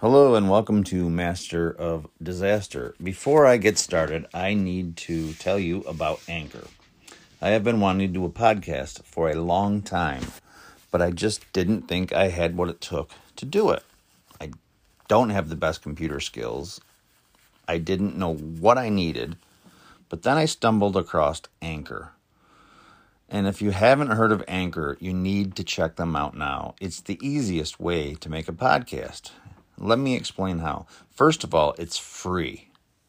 Hello and welcome to Master of Disaster. Before I get started, I need to tell you about Anchor. I have been wanting to do a podcast for a long time, but I just didn't think I had what it took to do it. I don't have the best computer skills. I didn't know what I needed, but then I stumbled across Anchor. And if you haven't heard of Anchor, you need to check them out now. It's the easiest way to make a podcast. Let me explain how. First of all, it's free.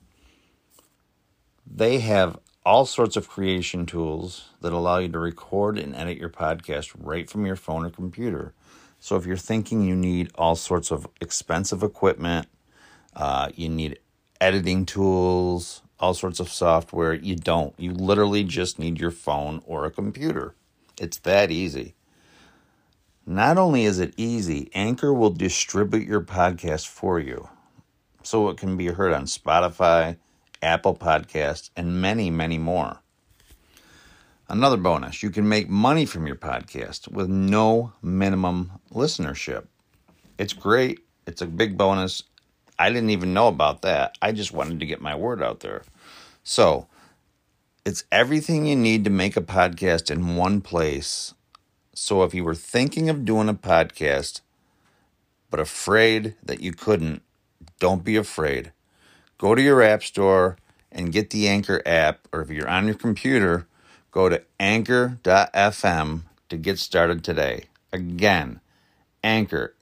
They have all sorts of creation tools that allow you to record and edit your podcast right from your phone or computer. So if you're thinking you need all sorts of expensive equipment, you need editing tools, all sorts of software, you don't. You literally just need your phone or a computer. It's that easy. Not only is it easy, Anchor will distribute your podcast for you, so it can be heard on Spotify, Apple Podcasts, and many, many more. Another bonus, you can make money from your podcast with no minimum listenership. It's great. It's a big bonus. I didn't even know about that. I just wanted to get my word out there. So, it's everything you need to make a podcast in one place. So if you were thinking of doing a podcast, but afraid that you couldn't, don't be afraid. Go to your app store and get the Anchor app, or if you're on your computer, go to anchor.fm to get started today. Again, Anchor,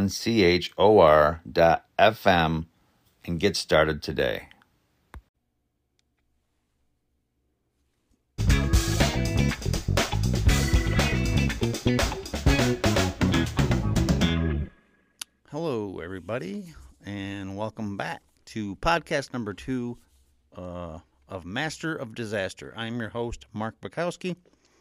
ANCHOR.FM, and get started today. Hello, everybody, and welcome back to podcast number 2 of Master of Disaster. I'm your host, Mark Bukowski.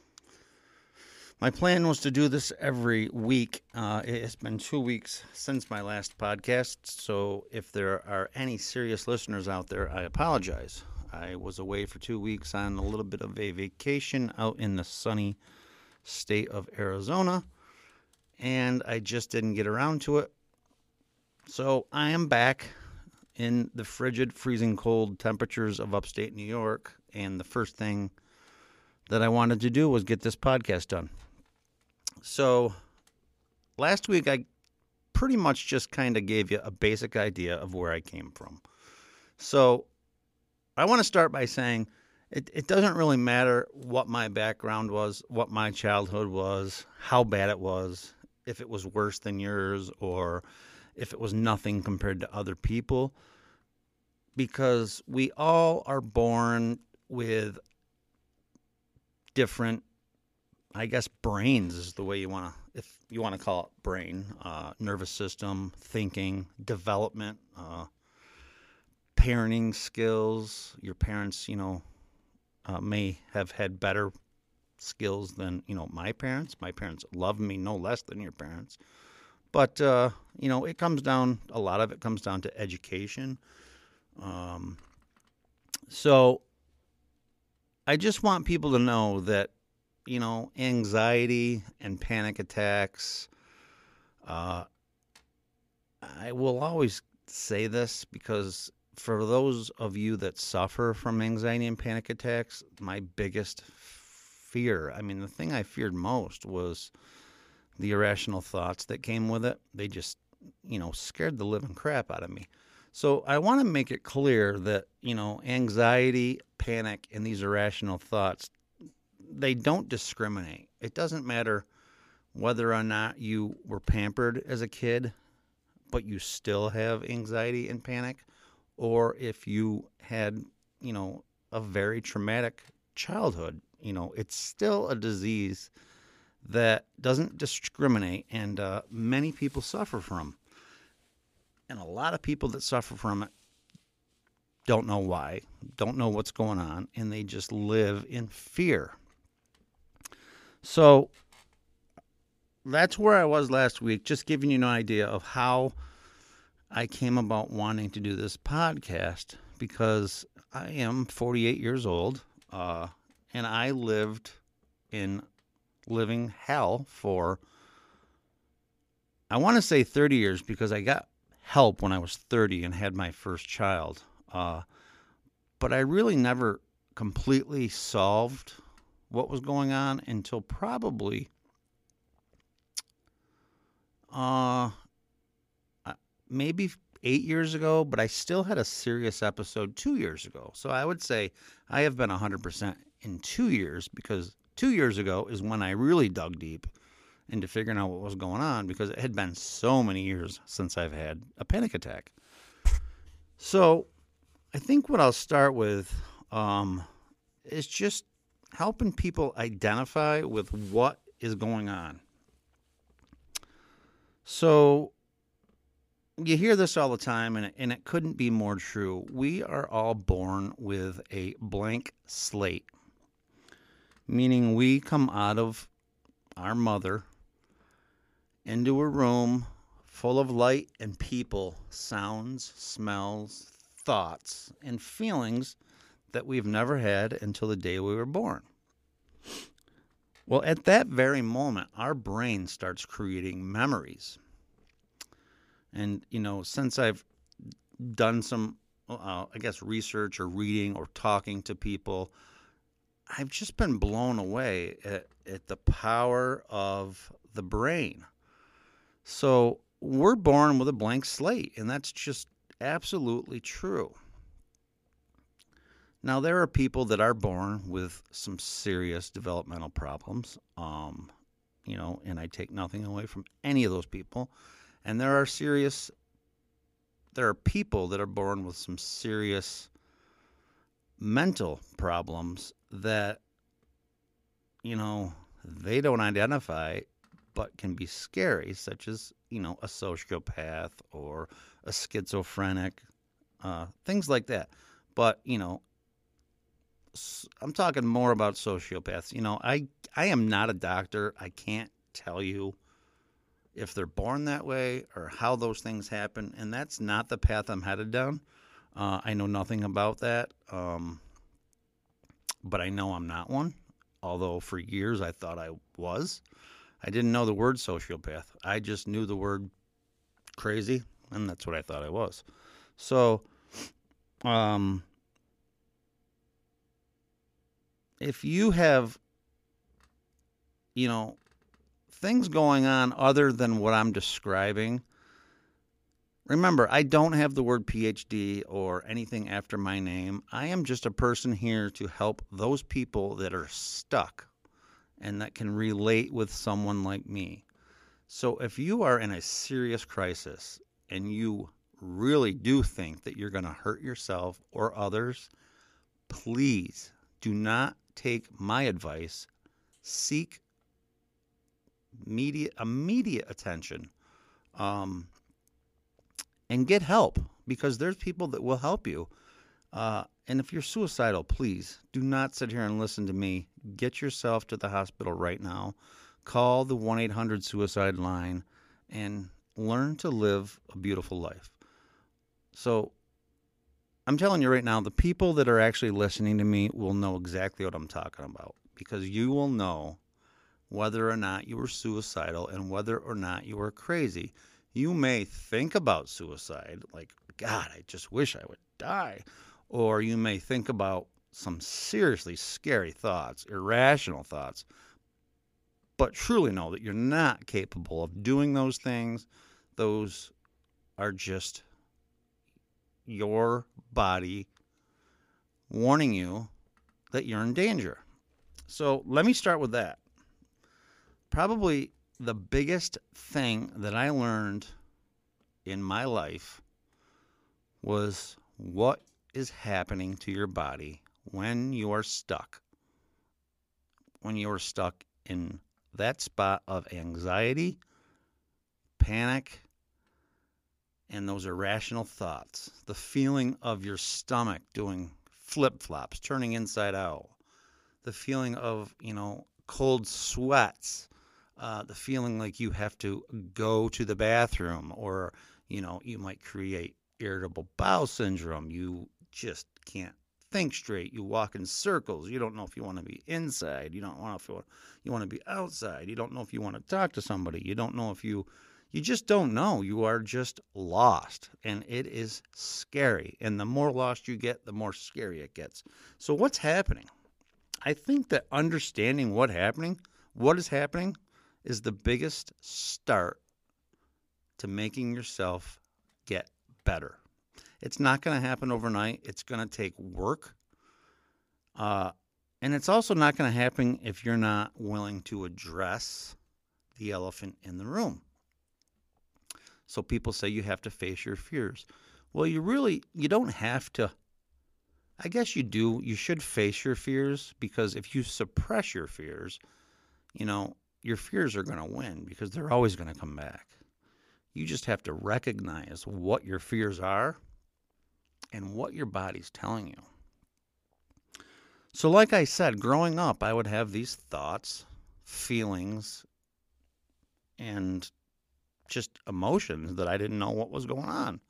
My plan was to do this every week. It has been 2 weeks since my last podcast, so if there are any serious listeners out there, I apologize. I was away for 2 weeks on a little bit of a vacation out in the sunny state of Arizona, and I just didn't get around to it. So I am back in the frigid, freezing cold temperatures of upstate New York, and the first thing that I wanted to do was get this podcast done. So last week I pretty much just kind of gave you a basic idea of where I came from. So I want to start by saying it doesn't really matter what my background was, what my childhood was, how bad it was, if it was worse than yours, or if it was nothing compared to other people, because we all are born with different, I guess, brains is the way you want to, if you want to call it brain, nervous system, thinking, development, parenting skills. Your parents, may have had better skills than, my parents. My parents love me no less than your parents. But, it comes down, a lot of it comes down to education. So I just want people to know that, anxiety and panic attacks, I will always say this because for those of you that suffer from anxiety and panic attacks, my biggest fear, the thing I feared most was the irrational thoughts that came with it. They just, scared the living crap out of me. So I want to make it clear that, anxiety, panic, and these irrational thoughts, they don't discriminate. It doesn't matter whether or not you were pampered as a kid, but you still have anxiety and panic, or if you had, a very traumatic childhood. It's still a disease that doesn't discriminate, and many people suffer from. And a lot of people that suffer from it don't know why, don't know what's going on, and they just live in fear. So that's where I was last week, just giving you an idea of how I came about wanting to do this podcast, because I am 48 years old, and I lived in living hell for, I want to say 30 years, because I got help when I was 30 and had my first child. But I really never completely solved what was going on until probably uh, maybe 8 years ago, but I still had a serious episode 2 years ago. So I would say I have been 100% in 2 years, because 2 years ago is when I really dug deep into figuring out what was going on, because it had been so many years since I've had a panic attack. So I think what I'll start with is just helping people identify with what is going on. So you hear this all the time, and it couldn't be more true. We are all born with a blank slate, meaning we come out of our mother into a room full of light and people, sounds, smells, thoughts, and feelings that we've never had until the day we were born. Well, at that very moment, our brain starts creating memories. And, since I've done some, research or reading or talking to people, I've just been blown away at the power of the brain. So we're born with a blank slate, and that's just absolutely true. Now, there are people that are born with some serious developmental problems, and I take nothing away from any of those people. And there are people that are born with some serious mental problems that, they don't identify but can be scary, such as, a sociopath or a schizophrenic, things like that. But, I'm talking more about sociopaths. I am not a doctor. I can't tell you if they're born that way or how those things happen, and that's not the path I'm headed down. I know nothing about that, but I know I'm not one, although for years I thought I was. I didn't know the word sociopath. I just knew the word crazy, and that's what I thought I was. So, if you have, things going on other than what I'm describing, remember, I don't have the word PhD or anything after my name. I am just a person here to help those people that are stuck and that can relate with someone like me. So if you are in a serious crisis and you really do think that you're going to hurt yourself or others, please do not take my advice. Seek immediate attention, and get help, because there's people that will help you. And if you're suicidal, please do not sit here and listen to me. Get yourself to the hospital right now. Call the 1-800-SUICIDE line and learn to live a beautiful life. So I'm telling you right now, the people that are actually listening to me will know exactly what I'm talking about, because you will know whether or not you were suicidal and whether or not you were crazy. You may think about suicide, like, God, I just wish I would die. Or you may think about some seriously scary thoughts, irrational thoughts, but truly know that you're not capable of doing those things. Those are just your body warning you that you're in danger. So let me start with that. Probably the biggest thing that I learned in my life was what is happening to your body when you are stuck. When you are stuck in that spot of anxiety, panic, and those irrational thoughts. The feeling of your stomach doing flip-flops, turning inside out. The feeling of, cold sweats. The feeling like you have to go to the bathroom, or, you might create irritable bowel syndrome. You just can't think straight. You walk in circles. You don't know if you want to be inside. You don't know if you want to be outside. You don't know if you want to talk to somebody. You don't know if you You just don't know. You are just lost, and it is scary. And the more lost you get, the more scary it gets. So what's happening? I think that understanding what is happening, is the biggest start to making yourself get better. It's not going to happen overnight. It's going to take work. And it's also not going to happen if you're not willing to address the elephant in the room. So people say you have to face your fears. Well, you don't have to. I guess you do. You should face your fears, because if you suppress your fears, your fears are going to win, because they're always going to come back. You just have to recognize what your fears are and what your body's telling you. So like I said, growing up, I would have these thoughts, feelings, and just emotions that I didn't know what was going on.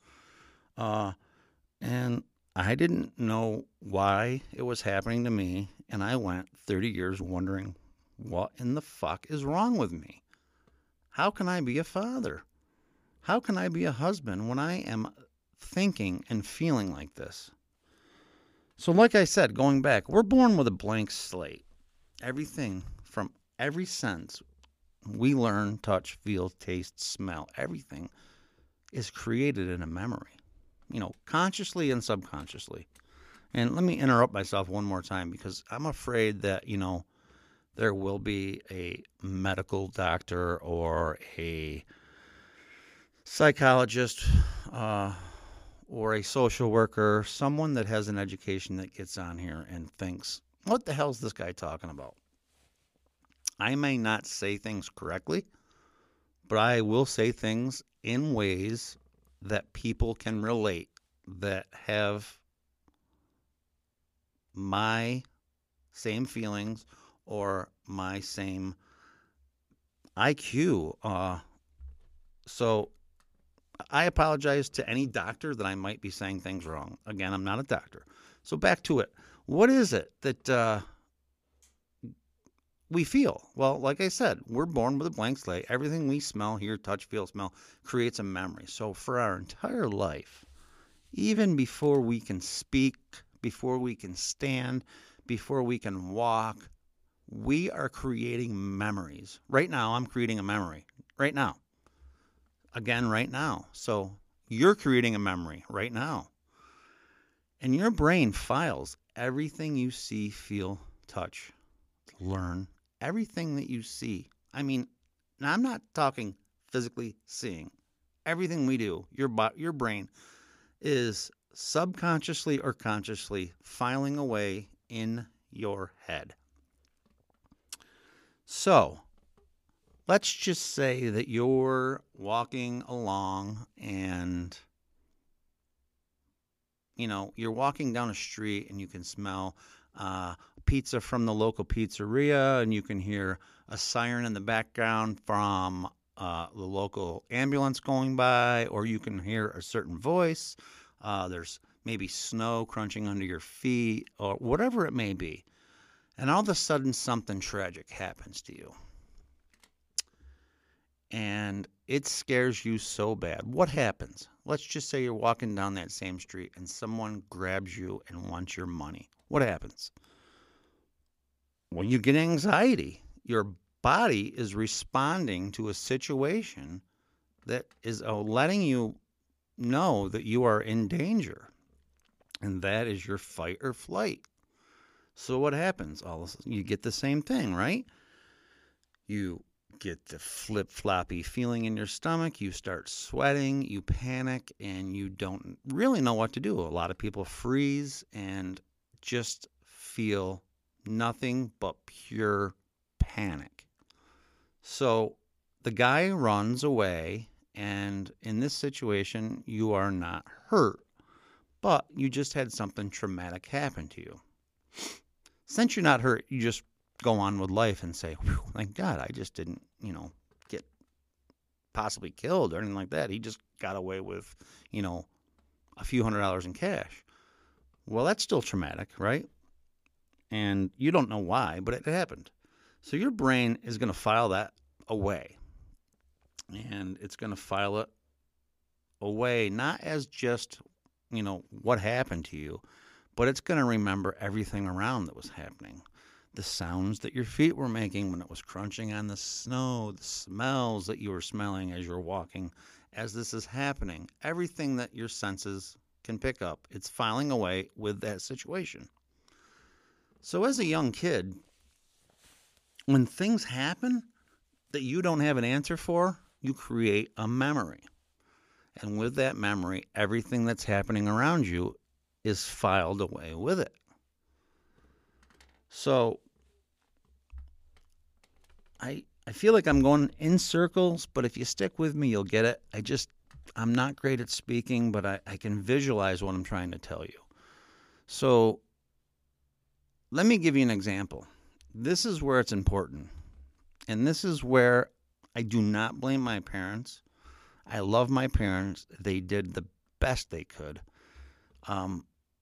And I didn't know why it was happening to me, and I went 30 years wondering, what in the fuck is wrong with me? How can I be a father? How can I be a husband when I am thinking and feeling like this? So like I said, going back, we're born with a blank slate. Everything from every sense we learn, touch, feel, taste, smell, everything is created in a memory, consciously and subconsciously. And let me interrupt myself one more time, because I'm afraid that, there will be a medical doctor or a psychologist or a social worker, someone that has an education, that gets on here and thinks, what the hell is this guy talking about? I may not say things correctly, but I will say things in ways that people can relate, that have my same feelings or my same IQ. So I apologize to any doctor that I might be saying things wrong. Again, I'm not a doctor. So back to it. What is it that we feel? Well, like I said, we're born with a blank slate. Everything we smell, hear, touch, feel, smell creates a memory. So for our entire life, even before we can speak, before we can stand, before we can walk, we are creating memories. Right now, I'm creating a memory. Right now. Again, right now. So you're creating a memory right now. And your brain files everything you see, feel, touch, learn, everything that you see. I mean, now I'm not talking physically seeing. Everything we do, your brain is subconsciously or consciously filing away in your head. So, let's just say that you're walking along and, you're walking down a street and you can smell pizza from the local pizzeria, and you can hear a siren in the background from the local ambulance going by, or you can hear a certain voice. There's maybe snow crunching under your feet, or whatever it may be. And all of a sudden, something tragic happens to you. And it scares you so bad. What happens? Let's just say you're walking down that same street and someone grabs you and wants your money. What happens? Well, you get anxiety. Your body is responding to a situation that is letting you know that you are in danger. And that is your fight or flight. So what happens? You get the same thing, right? You get the flip-floppy feeling in your stomach. You start sweating. You panic, and you don't really know what to do. A lot of people freeze and just feel nothing but pure panic. So the guy runs away, and in this situation, you are not hurt, but you just had something traumatic happen to you. Since you're not hurt, you just go on with life and say, thank God, I just didn't, get possibly killed or anything like that. He just got away with, a few $100s in cash. Well, that's still traumatic, right? And you don't know why, but it happened. So your brain is going to file that away. and it's going to file it away, not as just, what happened to you, but it's going to remember everything around that was happening. The sounds that your feet were making when it was crunching on the snow, the smells that you were smelling as you're walking, as this is happening, everything that your senses can pick up, it's filing away with that situation. So as a young kid, when things happen that you don't have an answer for, you create a memory. And with that memory, everything that's happening around you is filed away with it. So I feel like I'm going in circles, but if you stick with me, you'll get it. I'm not great at speaking, but I can visualize what I'm trying to tell you. So let me give you an example. This is where it's important. And this is where I do not blame my parents. I love my parents. They did the best they could. And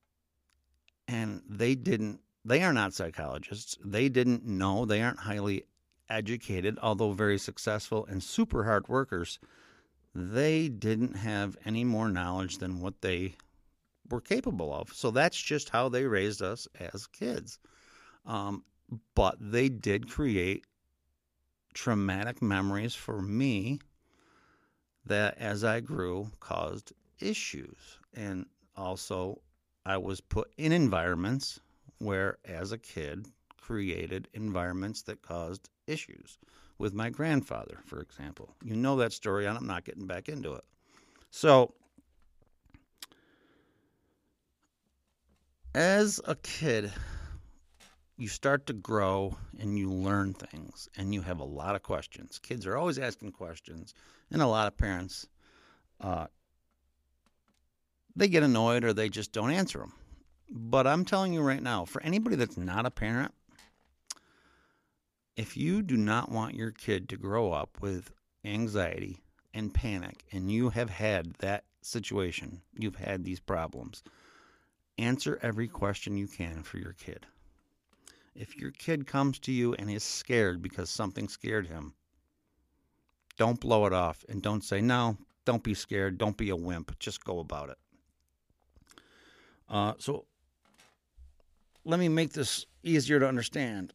they are not psychologists. They didn't know. They aren't highly educated, although very successful and super hard workers. They didn't have any more knowledge than what they were capable of. So that's just how they raised us as kids. But they did create traumatic memories for me that, as I grew, caused issues. And also, I was put in environments where, as a kid, created environments that caused issues. With my grandfather, for example. You know that story, and I'm not getting back into it. So, as a kid, you start to grow and you learn things, and you have a lot of questions. Kids are always asking questions, and a lot of parents, they get annoyed or they just don't answer them. But I'm telling you right now, for anybody that's not a parent, if you do not want your kid to grow up with anxiety and panic, and you have had that situation, you've had these problems, answer every question you can for your kid. If your kid comes to you and is scared because something scared him, don't blow it off and don't say, no, don't be scared, don't be a wimp, just go about it. So let me make this easier to understand.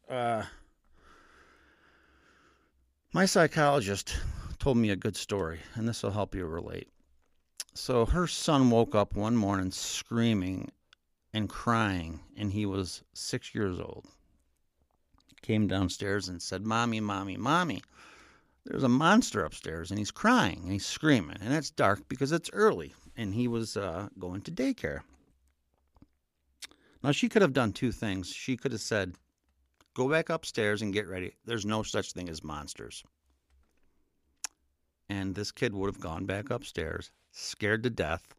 My psychologist told me a good story, and this will help you relate. So her son woke up one morning screaming and crying, and he was 6 years old. Came downstairs and said, Mommy, Mommy, Mommy, there's a monster upstairs, and he's crying, and he's screaming, and it's dark because it's early, and he was going to daycare. Now, she could have done two things. She could have said, go back upstairs and get ready. There's no such thing as monsters. And this kid would have gone back upstairs, scared to death,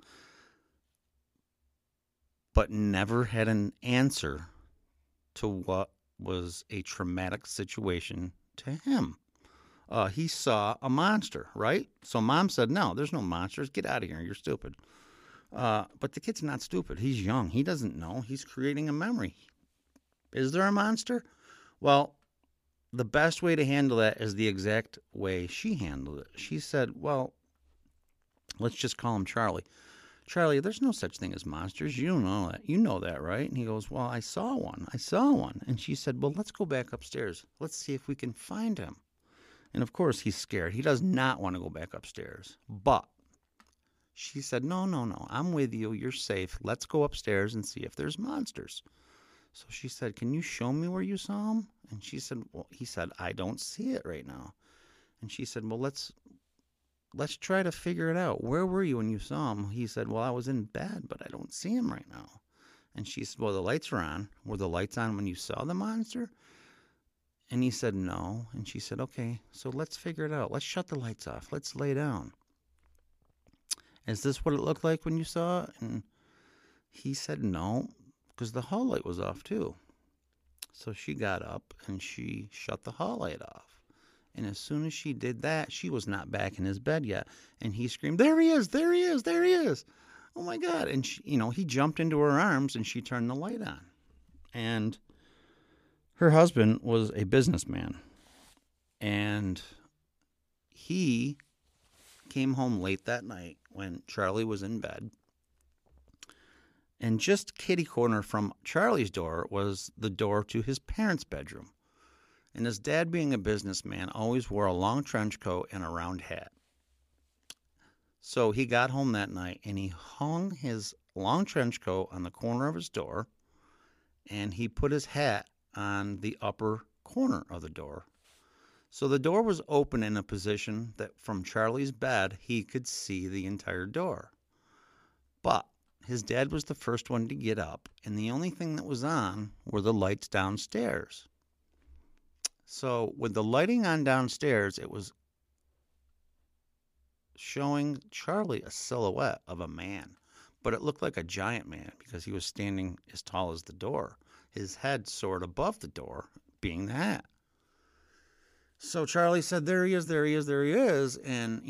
but never had an answer to what was a traumatic situation to him. He saw a monster, right? So Mom said, no, there's no monsters. Get out of here. You're stupid. But the kid's not stupid. He's young. He doesn't know. He's creating a memory. Is there a monster? Well, the best way to handle that is the exact way she handled it. She said, well, let's just call him Charlie. Charlie, there's no such thing as monsters. You don't know that. You know that, right? And he goes, well, I saw one. And she said, well, let's go back upstairs. Let's see if we can find him. And of course, he's scared. He does not want to go back upstairs. But she said, no, I'm with you. You're safe. Let's go upstairs and see if there's monsters. So she said, can you show me where you saw him? And he said, I don't see it right now. And she said, well, let's try to figure it out. Where were you when you saw him? He said, well, I was in bed, but I don't see him right now. And she said, well, the lights are on. Were the lights on when you saw the monster? And he said, no. And she said, okay, so let's figure it out. Let's shut the lights off. Let's lay down. Is this what it looked like when you saw it? And he said, no, because the hall light was off too. So she got up and she shut the hall light off. And as soon as she did that, she was not back in his bed yet. And he screamed, there he is, there he is, there he is. Oh my God. And she, he jumped into her arms and she turned the light on. And her husband was a businessman. And he came home late that night when Charlie was in bed. And just kitty corner from Charlie's door was the door to his parents' bedroom. And his dad, being a businessman, always wore a long trench coat and a round hat. So he got home that night and he hung his long trench coat on the corner of his door, and he put his hat on the upper corner of the door. So the door was open in a position that from Charlie's bed he could see the entire door. But his dad was the first one to get up, and the only thing that was on were the lights downstairs. So with the lighting on downstairs, it was showing Charlie a silhouette of a man, but it looked like a giant man because he was standing as tall as the door. His head soared above the door, being the hat. So Charlie said, there he is, there he is, there he is. And,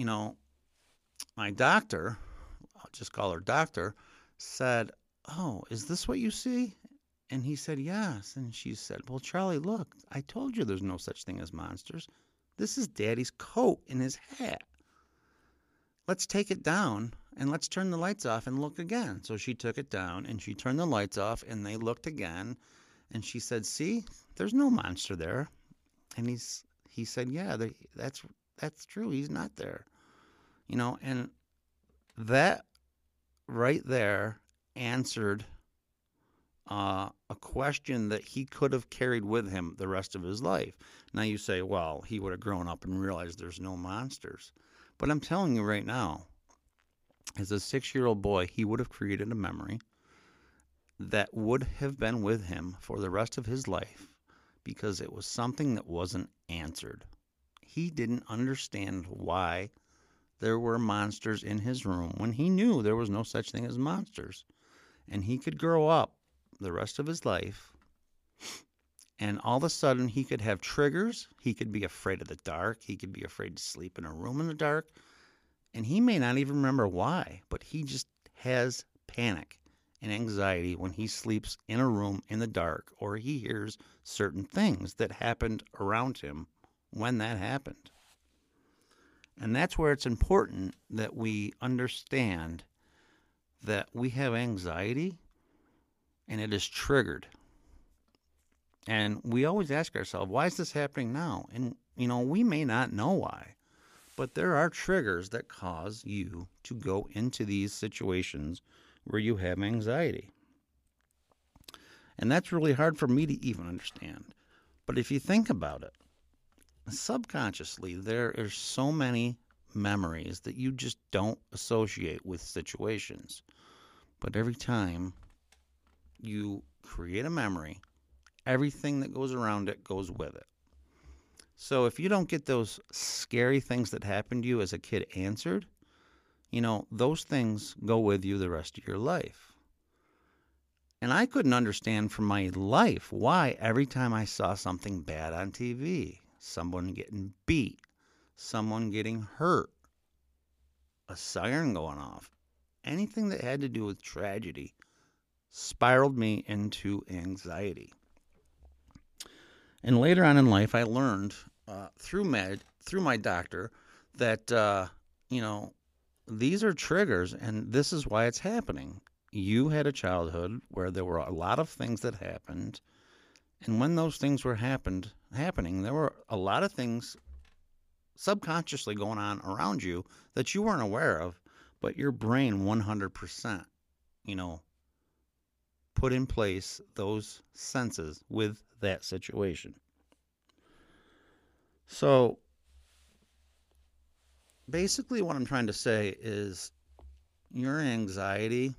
my doctor, I'll just call her doctor, said, oh, is this what you see? And he said, yes. And she said, well, Charlie, look, I told you there's no such thing as monsters. This is Daddy's coat and his hat. Let's take it down and let's turn the lights off and look again. So she took it down and she turned the lights off and they looked again. And she said, see, there's no monster there. And he said, yeah, that's true. He's not there. And that right there answered a question that he could have carried with him the rest of his life. Now you say, well, he would have grown up and realized there's no monsters. But I'm telling you right now, as a 6-year-old boy, he would have created a memory that would have been with him for the rest of his life because it was something that wasn't answered. He didn't understand why there were monsters in his room when he knew there was no such thing as monsters. And he could grow up the rest of his life, and all of a sudden he could have triggers. He could be afraid of the dark. He could be afraid to sleep in a room in the dark. And he may not even remember why, but he just has panic and anxiety when he sleeps in a room in the dark or he hears certain things that happened around him when that happened. And that's where it's important that we understand that we have anxiety and it is triggered. And we always ask ourselves, why is this happening now? And, we may not know why, but there are triggers that cause you to go into these situations where you have anxiety. And that's really hard for me to even understand. But if you think about it, subconsciously, there are so many memories that you just don't associate with situations. But every time you create a memory, everything that goes around it goes with it. So if you don't get those scary things that happened to you as a kid answered, those things go with you the rest of your life. And I couldn't understand for my life why every time I saw something bad on TV, someone getting beat, someone getting hurt, a siren going off, anything that had to do with tragedy spiraled me into anxiety. And later on in life, I learned through my doctor that, these are triggers and this is why it's happening. You had a childhood where there were a lot of things that happened. And when those things were happening, there were a lot of things subconsciously going on around you that you weren't aware of, but your brain 100%, put in place those senses with that situation. So basically what I'm trying to say is your anxiety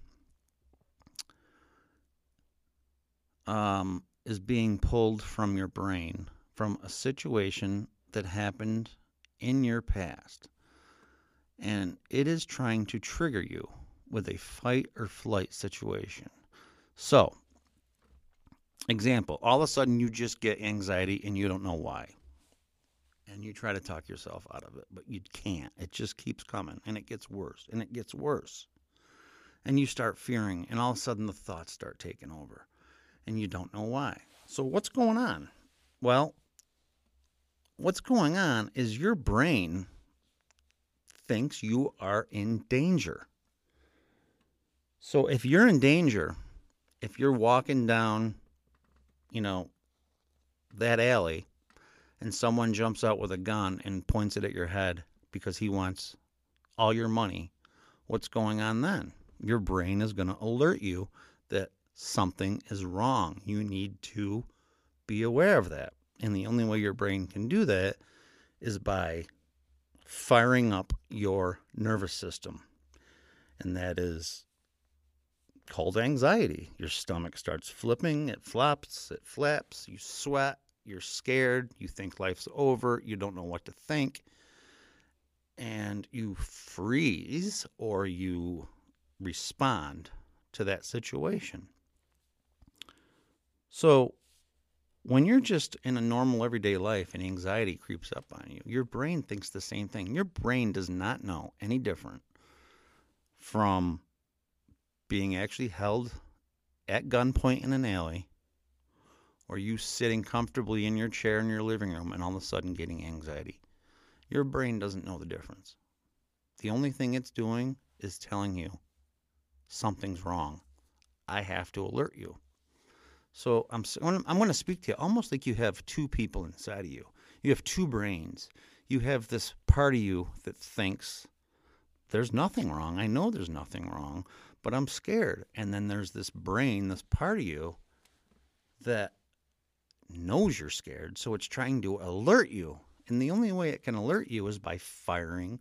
is being pulled from your brain from a situation that happened in your past. And it is trying to trigger you with a fight or flight situation. So, example, all of a sudden you just get anxiety and you don't know why. And you try to talk yourself out of it, but you can't. It just keeps coming and it gets worse and it gets worse. And you start fearing and all of a sudden the thoughts start taking over and you don't know why. So what's going on? Well, what's going on is your brain thinks you are in danger. So if you're in danger, if you're walking down, that alley and someone jumps out with a gun and points it at your head because he wants all your money, what's going on then? Your brain is going to alert you that something is wrong. You need to be aware of that. And the only way your brain can do that is by firing up your nervous system. And that is called anxiety. Your stomach starts flipping, it flops, it flaps, you sweat, you're scared, you think life's over, you don't know what to think, and you freeze or you respond to that situation. So when you're just in a normal everyday life and anxiety creeps up on you, your brain thinks the same thing. Your brain does not know any different from being actually held at gunpoint in an alley or you sitting comfortably in your chair in your living room and all of a sudden getting anxiety. Your brain doesn't know the difference. The only thing it's doing is telling you something's wrong. I have to alert you. So I'm going to speak to you almost like you have two people inside of you. You have two brains. You have this part of you that thinks there's nothing wrong. I know there's nothing wrong, but I'm scared. And then there's this brain, this part of you that knows you're scared, so it's trying to alert you. And the only way it can alert you is by firing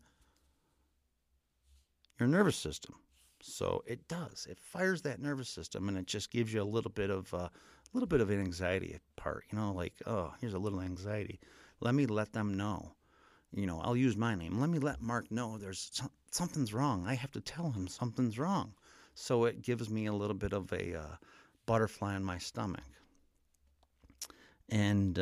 your nervous system. So it does. It fires that nervous system, and it just gives you a little bit of an anxiety part. Like, oh, here's a little anxiety. Let me let them know. I'll use my name. Let me let Mark know there's something's wrong. I have to tell him something's wrong. So it gives me a little bit of a butterfly in my stomach. And,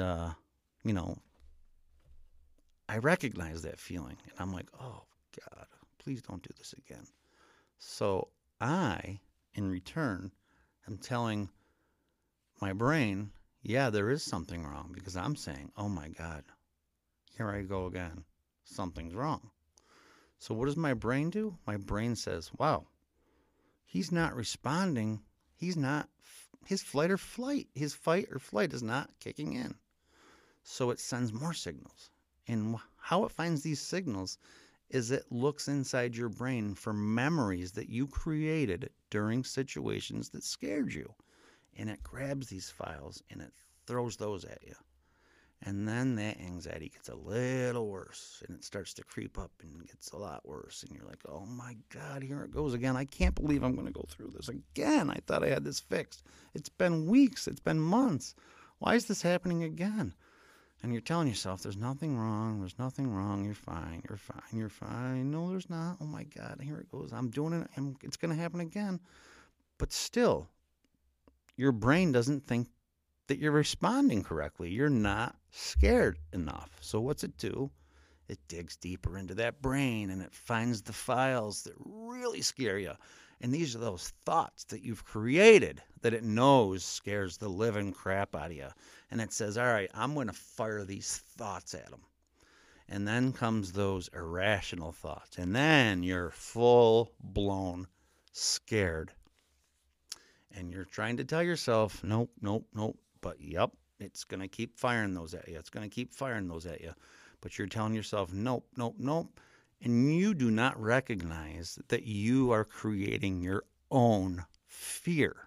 I recognize that feeling. And I'm like, oh, God, please don't do this again. So I, in return, am telling my brain, yeah, there is something wrong, because I'm saying, oh my God, here I go again. Something's wrong. So what does my brain do? My brain says, wow, he's not responding. His fight or flight is not kicking in. So it sends more signals. And how it finds these signals is it looks inside your brain for memories that you created during situations that scared you. And it grabs these files and it throws those at you. And then that anxiety gets a little worse and it starts to creep up and gets a lot worse. And you're like, oh my God, here it goes again. I can't believe I'm going to go through this again. I thought I had this fixed. It's been weeks. It's been months. Why is this happening again? And you're telling yourself, there's nothing wrong. There's nothing wrong. You're fine. You're fine. You're fine. No, there's not. Oh my God, here it goes. I'm doing it. It's going to happen again. But still, your brain doesn't think that you're responding correctly. You're not scared enough. So what's it do? It digs deeper into that brain and it finds the files that really scare you. And these are those thoughts that you've created that it knows scares the living crap out of you. And it says, all right, I'm going to fire these thoughts at them. And then comes those irrational thoughts. And then you're full-blown scared. And you're trying to tell yourself, nope, nope, nope. But yep, it's going to keep firing those at you. It's going to keep firing those at you. But you're telling yourself, nope, nope, nope. And you do not recognize that you are creating your own fear.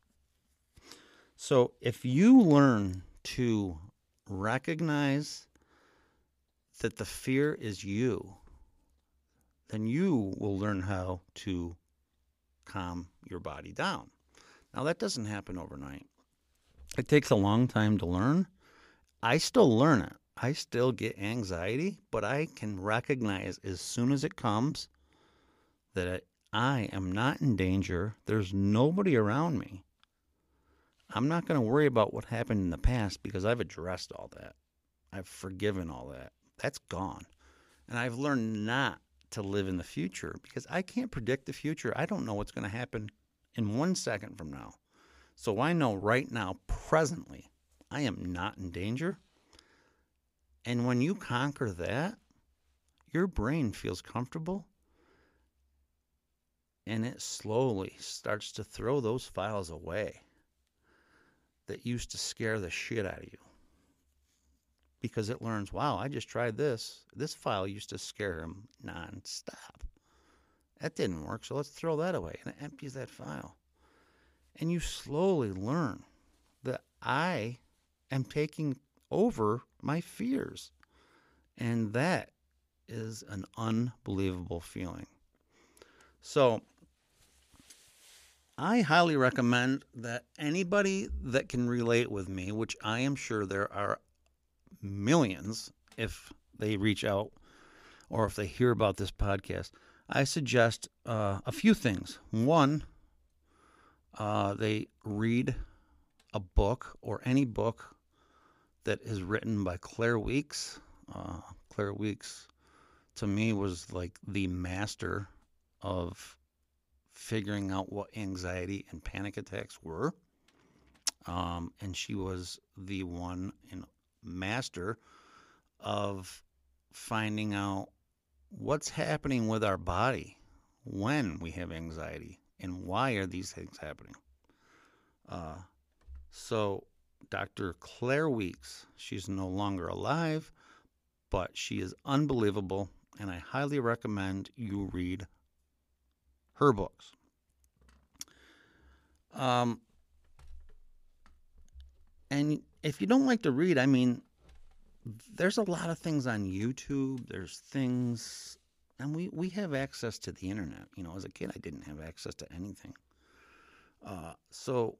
So if you learn to recognize that the fear is you, then you will learn how to calm your body down. Now, that doesn't happen overnight. It takes a long time to learn. I still learn it. I still get anxiety, but I can recognize as soon as it comes that I am not in danger. There's nobody around me. I'm not going to worry about what happened in the past because I've addressed all that. I've forgiven all that. That's gone. And I've learned not to live in the future because I can't predict the future. I don't know what's going to happen in 1 second from now. So I know right now, presently, I am not in danger. And when you conquer that, your brain feels comfortable, and it slowly starts to throw those files away that used to scare the shit out of you. Because it learns, wow, I just tried this. This file used to scare him nonstop. That didn't work, so let's throw that away. And it empties that file. And you slowly learn that I am taking over my fears. And that is an unbelievable feeling. So I highly recommend that anybody that can relate with me, which I am sure there are millions if they reach out or if they hear about this podcast, I suggest a few things. One, they read a book or any book that is written by Claire Weeks. Claire Weeks, to me, was like the master of figuring out what anxiety and panic attacks were. And she was the one master of finding out what's happening with our body when we have anxiety and why are these things happening. So Dr. Claire Weeks, she's no longer alive, but she is unbelievable, and I highly recommend you read her books. And if you don't like to read, I mean, there's a lot of things on YouTube. There's things, and we have access to the internet. You know, as a kid, I didn't have access to anything. So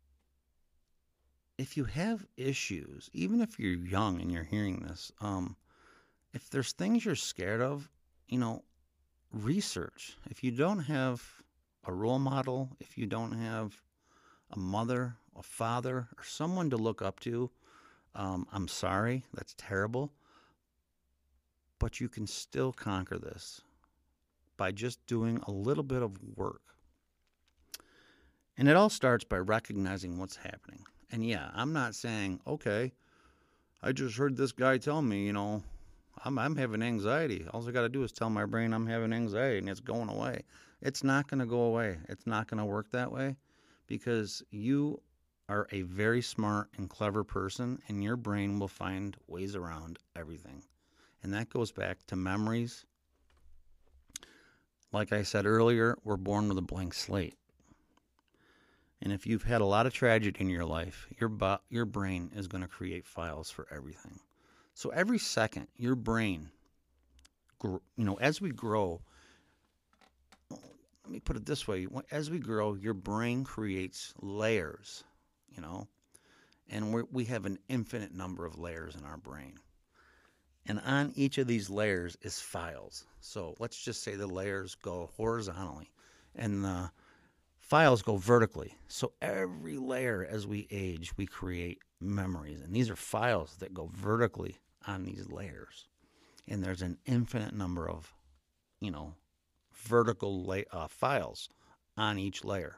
if you have issues, even if you're young and you're hearing this, if there's things you're scared of, you know, research. If you don't have a role model, if you don't have a mother, a father, or someone to look up to, I'm sorry, that's terrible. But you can still conquer this by just doing a little bit of work. And it all starts by recognizing what's happening. And yeah, I'm not saying, okay, I just heard this guy tell me, you know, I'm having anxiety. All I got to do is tell my brain I'm having anxiety and it's going away. It's not going to go away. It's not going to work that way because you are a very smart and clever person and your brain will find ways around everything. And that goes back to memories. Like I said earlier, we're born with a blank slate. And if you've had a lot of tragedy in your life, your brain is going to create files for everything. So every second, your brain, you know, as we grow, let me put it this way. As we grow, your brain creates layers, you know, and we have an infinite number of layers in our brain. And on each of these layers is files. So let's just say the layers go horizontally and the files go vertically. So every layer as we age, we create memories. And these are files that go vertically on these layers. And there's an infinite number of, you know, vertical files on each layer.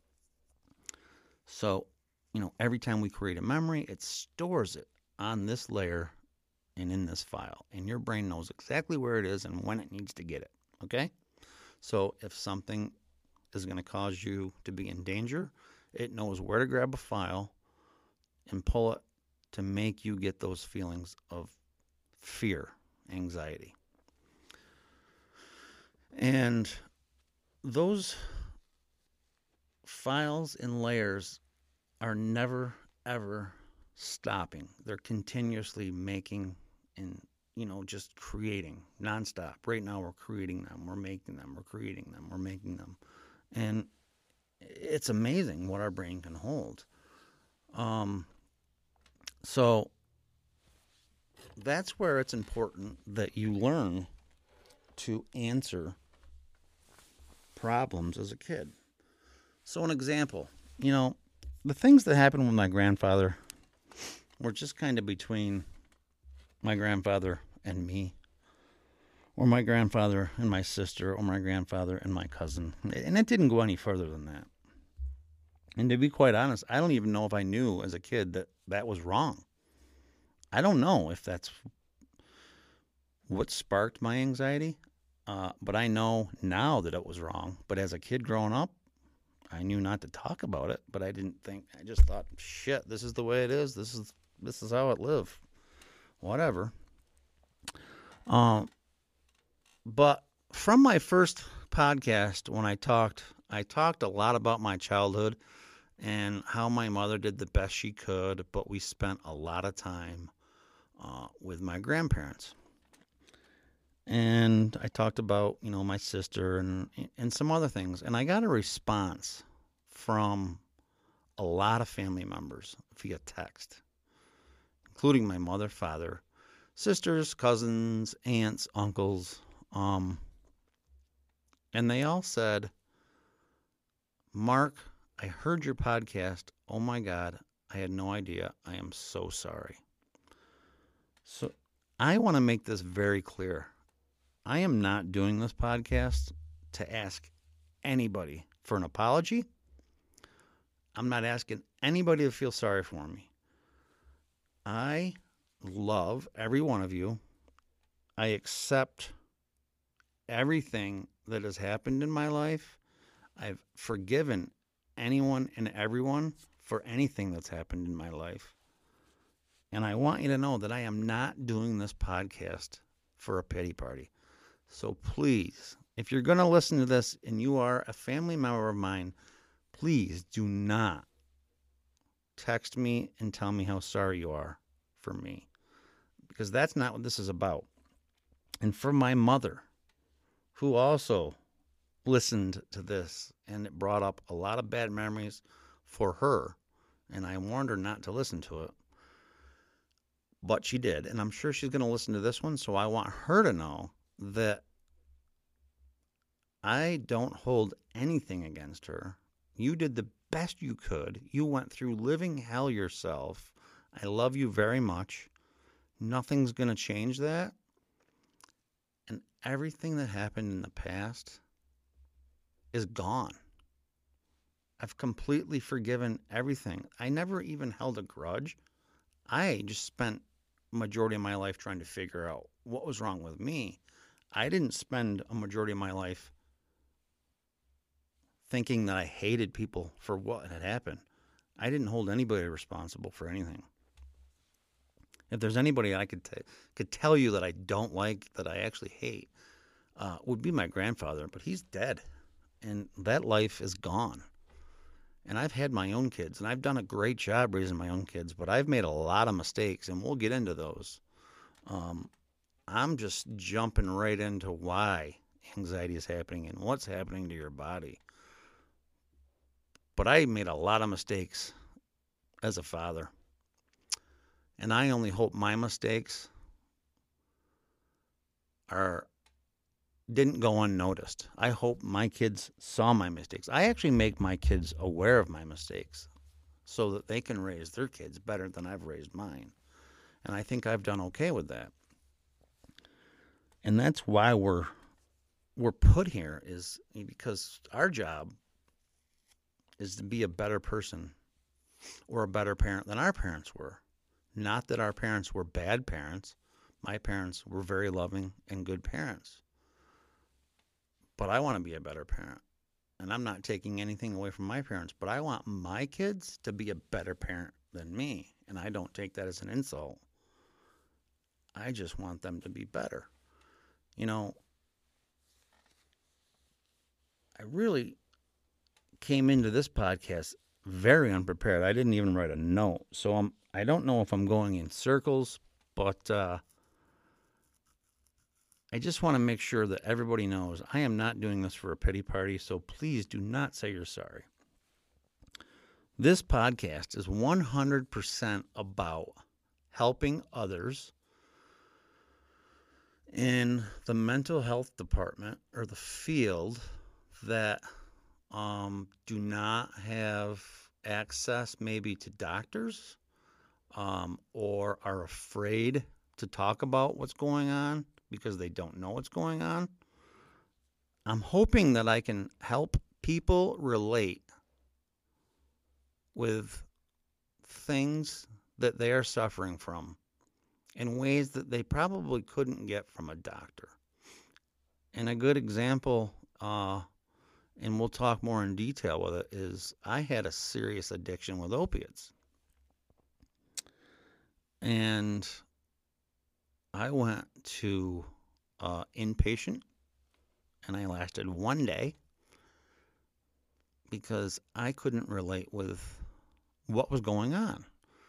So, you know, every time we create a memory, it stores it on this layer and in this file. And your brain knows exactly where it is and when it needs to get it. Okay? So if something is going to cause you to be in danger, it knows where to grab a file and pull it to make you get those feelings of fear, anxiety. And those files and layers are never, ever stopping. They're continuously making and, you know, just creating nonstop. Right now we're creating them. We're making them. We're creating them. We're making them. And it's amazing what our brain can hold. So that's where it's important that you learn to answer problems as a kid. So an example, you know, the things that happened with my grandfather were just kind of between my grandfather and me, or my grandfather and my sister, or my grandfather and my cousin. And it didn't go any further than that. And to be quite honest, I don't even know if I knew as a kid that that was wrong. I don't know if that's what sparked my anxiety, but I know now that it was wrong. But as a kid growing up, I knew not to talk about it, but I didn't think. I just thought, shit, this is the way it is. This is how it live. Whatever. Um, but from my first podcast, when I talked a lot about my childhood and how my mother did the best she could, but we spent a lot of time with my grandparents. And I talked about, my sister and some other things. And I got a response from a lot of family members via text, including my mother, father, sisters, cousins, aunts, uncles. Um, and they all said, Mark, I heard your podcast. Oh my God, I had no idea. I am so sorry. So I want to make this very clear. I am not doing this podcast to ask anybody for an apology. I'm not asking anybody to feel sorry for me. I love every one of you. I accept everything that has happened in my life. I've forgiven anyone and everyone for anything that's happened in my life. And I want you to know that I am not doing this podcast for a pity party. So please, if you're going to listen to this and you are a family member of mine, please do not text me and tell me how sorry you are for me, because that's not what this is about. And for my mother, who also listened to this, and it brought up a lot of bad memories for her, and I warned her not to listen to it, but she did, and I'm sure she's going to listen to this one, so I want her to know that I don't hold anything against her. You did the best you could. You went through living hell yourself. I love you very much. Nothing's going to change that. And everything that happened in the past is gone. I've completely forgiven everything. I never even held a grudge. I just spent a majority of my life trying to figure out what was wrong with me. I didn't spend a majority of my life thinking that I hated people for what had happened. I didn't hold anybody responsible for anything. If there's anybody I could tell you that I don't like, that I actually hate, would be my grandfather, but he's dead, and that life is gone. And I've had my own kids, and I've done a great job raising my own kids, but I've made a lot of mistakes, and we'll get into those. I'm just jumping right into why anxiety is happening and what's happening to your body. But I made a lot of mistakes as a father. And I only hope my mistakes didn't go unnoticed. I hope my kids saw my mistakes. I actually make my kids aware of my mistakes so that they can raise their kids better than I've raised mine. And I think I've done okay with that. And that's why we're put here, is because our job is to be a better person or a better parent than our parents were. Not that our parents were bad parents. My parents were very loving and good parents. But I want to be a better parent. And I'm not taking anything away from my parents, but I want my kids to be a better parent than me. And I don't take that as an insult. I just want them to be better. I really came into this podcast very unprepared. I didn't even write a note. So I don't know if I'm going in circles, but I just want to make sure that everybody knows I am not doing this for a pity party, so please do not say you're sorry. This podcast is 100% about helping others in the mental health department or the field that do not have access maybe to doctors or are afraid to talk about what's going on because they don't know what's going on. I'm hoping that I can help people relate with things that they are suffering from in ways that they probably couldn't get from a doctor. And a good example, and we'll talk more in detail with it, is I had a serious addiction with opiates. And I went to inpatient, and I lasted 1 day because I couldn't relate with what was going on.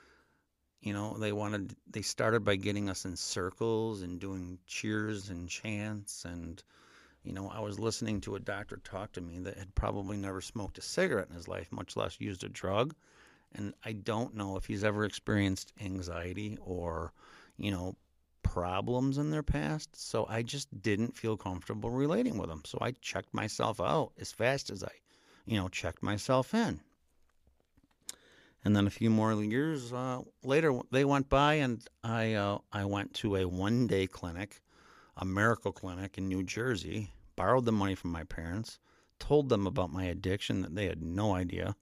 They started by getting us in circles and doing cheers and chants. And, I was listening to a doctor talk to me that had probably never smoked a cigarette in his life, much less used a drug. And I don't know if he's ever experienced anxiety or, problems in their past. So I just didn't feel comfortable relating with him. So I checked myself out as fast as I, checked myself in. And then a few more years later, they went by, and I went to a 1-day clinic, a miracle clinic in New Jersey, borrowed the money from my parents, told them about my addiction that they had no idea.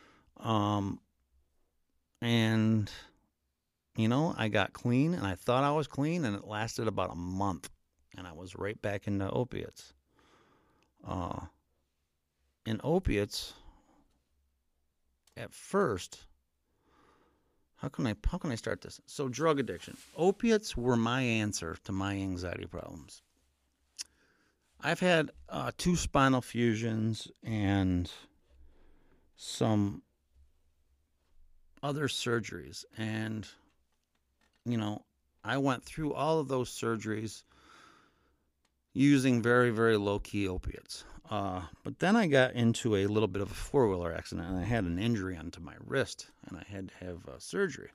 And, I got clean, and I thought I was clean, and it lasted about a month, and I was right back into opiates. In opiates, at first, how can I start this? So, drug addiction. Opiates were my answer to my anxiety problems. I've had 2 spinal fusions and some other surgeries. And, I went through all of those surgeries using very, very low-key opiates. But then I got into a little bit of a 4-wheeler accident, and I had an injury onto my wrist, and I had to have surgery.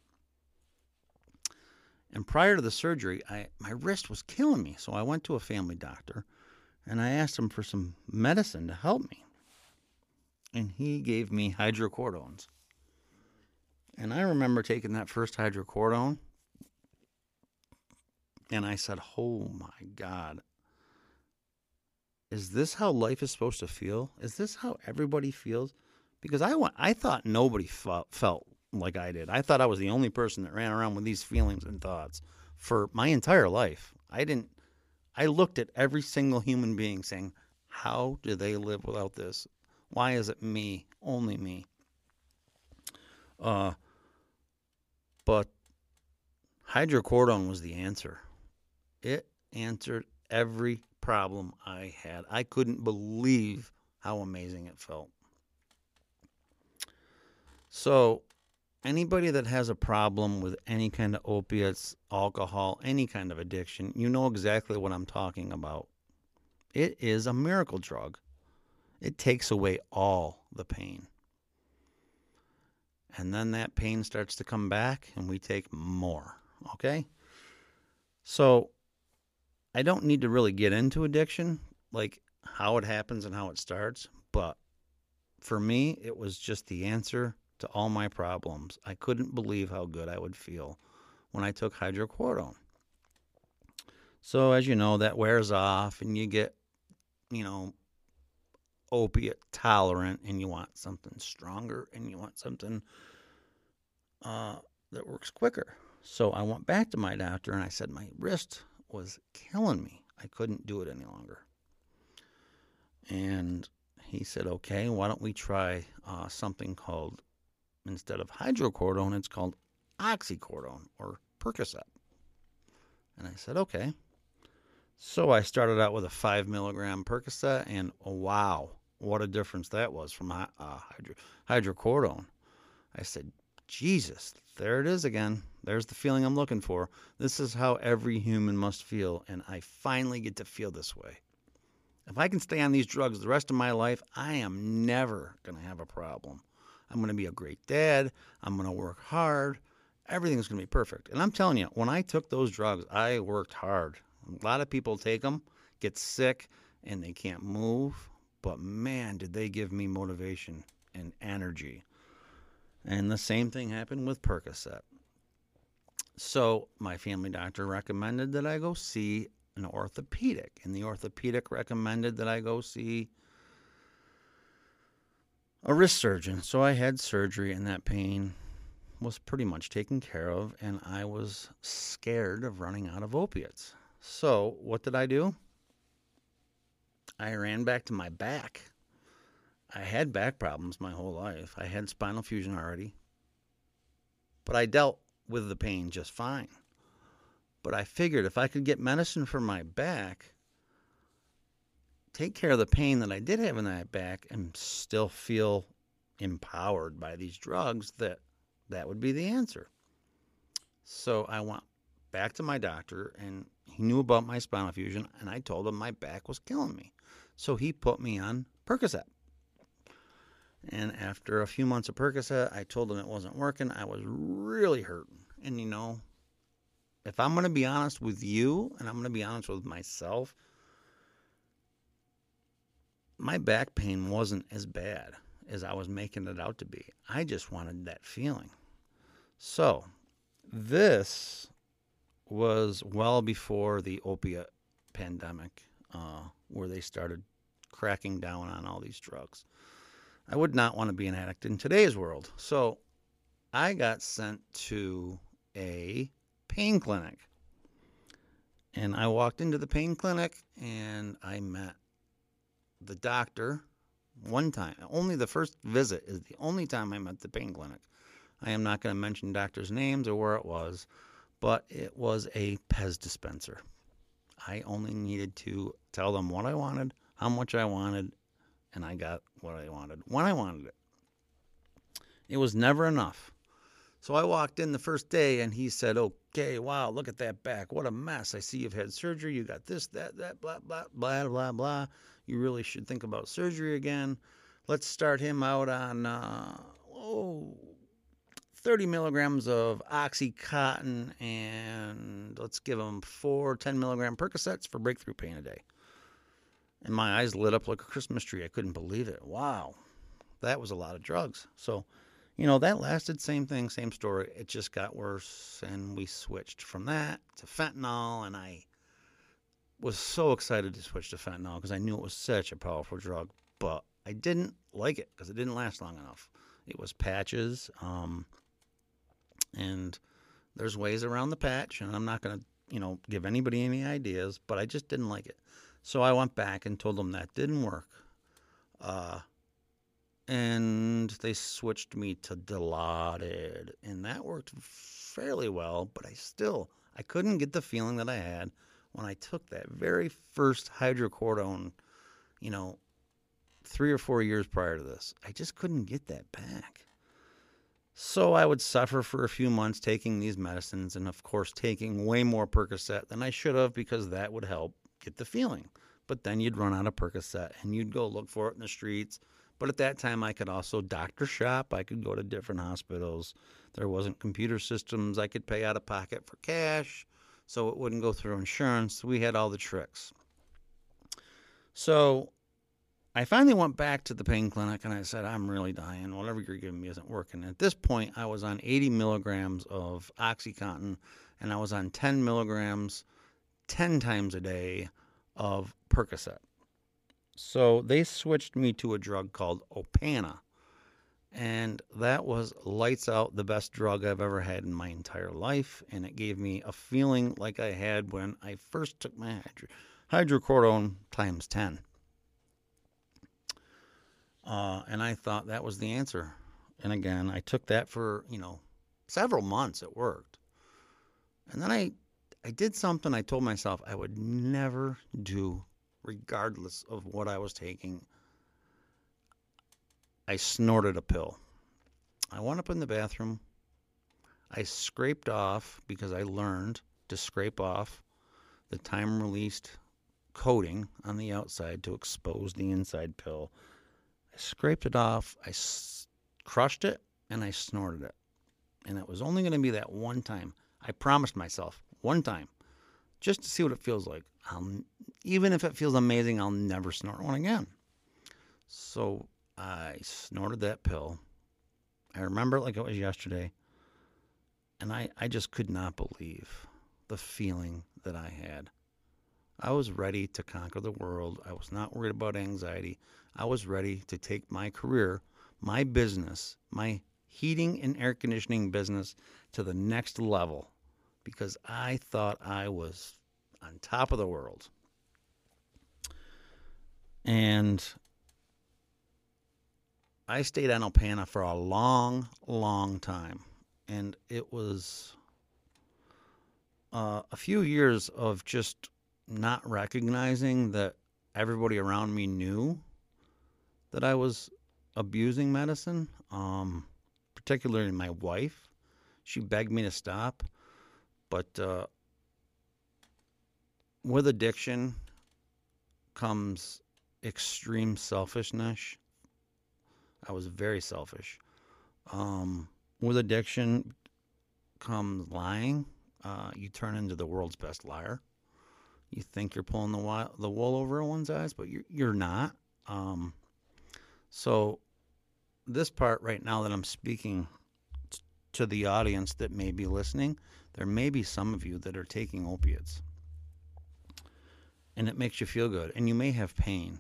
And prior to the surgery, my wrist was killing me, so I went to a family doctor, and I asked him for some medicine to help me. And he gave me hydrocordones. And I remember taking that first hydrocodone, and I said, oh my God, is this how life is supposed to feel? Is this how everybody feels? Because I thought nobody felt like I did. I thought I was the only person that ran around with these feelings and thoughts for my entire life. I looked at every single human being saying, how do they live without this? Why is it me, only me? But hydrocodone was the answer. It answered every problem I had. I couldn't believe how amazing it felt. So anybody that has a problem with any kind of opiates, alcohol, any kind of addiction, you know exactly what I'm talking about. It is a miracle drug. It takes away all the pain. And then that pain starts to come back, and we take more, okay? So I don't need to really get into addiction, like how it happens and how it starts, but for me, it was just the answer to all my problems. I couldn't believe how good I would feel when I took hydrocodone. So as you know, that wears off, and you get, opiate tolerant, and you want something stronger, and you want something that works quicker. So I went back to my doctor, and I said my wrist was killing me. I couldn't do it any longer. And he said, okay, why don't we try something called, instead of hydrocodone, it's called oxycodone or Percocet. And I said, okay. So I started out with a 5 milligram Percocet, and wow, what a difference that was from hydrocodone. I said, Jesus, there it is again. There's the feeling I'm looking for. This is how every human must feel, and I finally get to feel this way. If I can stay on these drugs the rest of my life, I am never going to have a problem. I'm going to be a great dad. I'm going to work hard. Everything's going to be perfect. And I'm telling you, when I took those drugs, I worked hard. A lot of people take them, get sick, and they can't move. But man, did they give me motivation and energy. And the same thing happened with Percocet. So my family doctor recommended that I go see an orthopedic. And the orthopedic recommended that I go see a wrist surgeon. So I had surgery, and that pain was pretty much taken care of, and I was scared of running out of opiates. So what did I do? I ran back to my back. I had back problems my whole life. I had spinal fusion already, but I dealt with the pain just fine. But I figured if I could get medicine for my back, take care of the pain that I did have in that back, and still feel empowered by these drugs, that would be the answer. So I went back to my doctor, and he knew about my spinal fusion, and I told him my back was killing me. So he put me on Percocet. And after a few months of Percocet, I told him it wasn't working. I was really hurting. And if I'm going to be honest with you, and I'm going to be honest with myself, my back pain wasn't as bad as I was making it out to be. I just wanted that feeling. So this was well before the opiate pandemic, where they started cracking down on all these drugs. I would not want to be an addict in today's world. So I got sent to a pain clinic. And I walked into the pain clinic, and I met the doctor one time. Only the first visit is the only time I met the pain clinic. I am not going to mention doctors' names or where it was, but it was a Pez dispenser. I only needed to tell them what I wanted, how much I wanted, and I got what I wanted when I wanted it. It was never enough. So I walked in the first day, and he said, okay, wow, look at that back. What a mess. I see you've had surgery. You got this, that, blah, blah, blah, blah, blah. You really should think about surgery again. Let's start him out on 30 milligrams of Oxycontin, and let's give him 4 10-milligram Percocets for breakthrough pain a day. And my eyes lit up like a Christmas tree. I couldn't believe it. Wow, that was a lot of drugs. So, that lasted, same thing, same story. It just got worse, and we switched from that to fentanyl, and I was so excited to switch to fentanyl because I knew it was such a powerful drug, but I didn't like it because it didn't last long enough. It was patches, and there's ways around the patch, and I'm not going to, give anybody any ideas, but I just didn't like it. So I went back and told them that didn't work. And they switched me to Dilaudid, and that worked fairly well, but I couldn't get the feeling that I had when I took that very first hydrocodone, 3 or 4 years prior to this. I just couldn't get that back. So I would suffer for a few months taking these medicines, and of course taking way more Percocet than I should have, because that would help get the feeling. But then you'd run out of Percocet, and you'd go look for it in the streets. But at that time, I could also doctor shop. I could go to different hospitals. There wasn't computer systems. I could pay out of pocket for cash, so it wouldn't go through insurance. We had all the tricks. So I finally went back to the pain clinic, and I said, I'm really dying. Whatever you're giving me isn't working. At this point, I was on 80 milligrams of Oxycontin, and I was on 10 milligrams 10 times a day of Percocet. So they switched me to a drug called Opana, and that was lights out the best drug I've ever had in my entire life, and it gave me a feeling like I had when I first took my hydrocodone times 10. And I thought that was the answer. And again, I took that for, several months. It worked. And then I did something I told myself I would never do, regardless of what I was taking. I snorted a pill. I went up in the bathroom. I scraped off, because I learned to scrape off the time-released coating on the outside to expose the inside pill. I scraped it off, I crushed it, and I snorted it. And it was only going to be that one time. I promised myself, one time, just to see what it feels like. Even if it feels amazing, I'll never snort one again. So I snorted that pill. I remember it like it was yesterday. And I just could not believe the feeling that I had. I was ready to conquer the world. I was not worried about anxiety. I was ready to take my career, my business, my heating and air conditioning business to the next level because I thought I was on top of the world. And I stayed on Opana for a long, long time. And it was a few years of just not recognizing that everybody around me knew that I was abusing medicine, particularly my wife. She begged me to stop. But with addiction comes extreme selfishness. I was very selfish. With addiction comes lying. You turn into the world's best liar. You think you're pulling the wool over one's eyes, but you're not. So this part right now that I'm speaking to the audience that may be listening, there may be some of you that are taking opiates. And it makes you feel good. And you may have pain.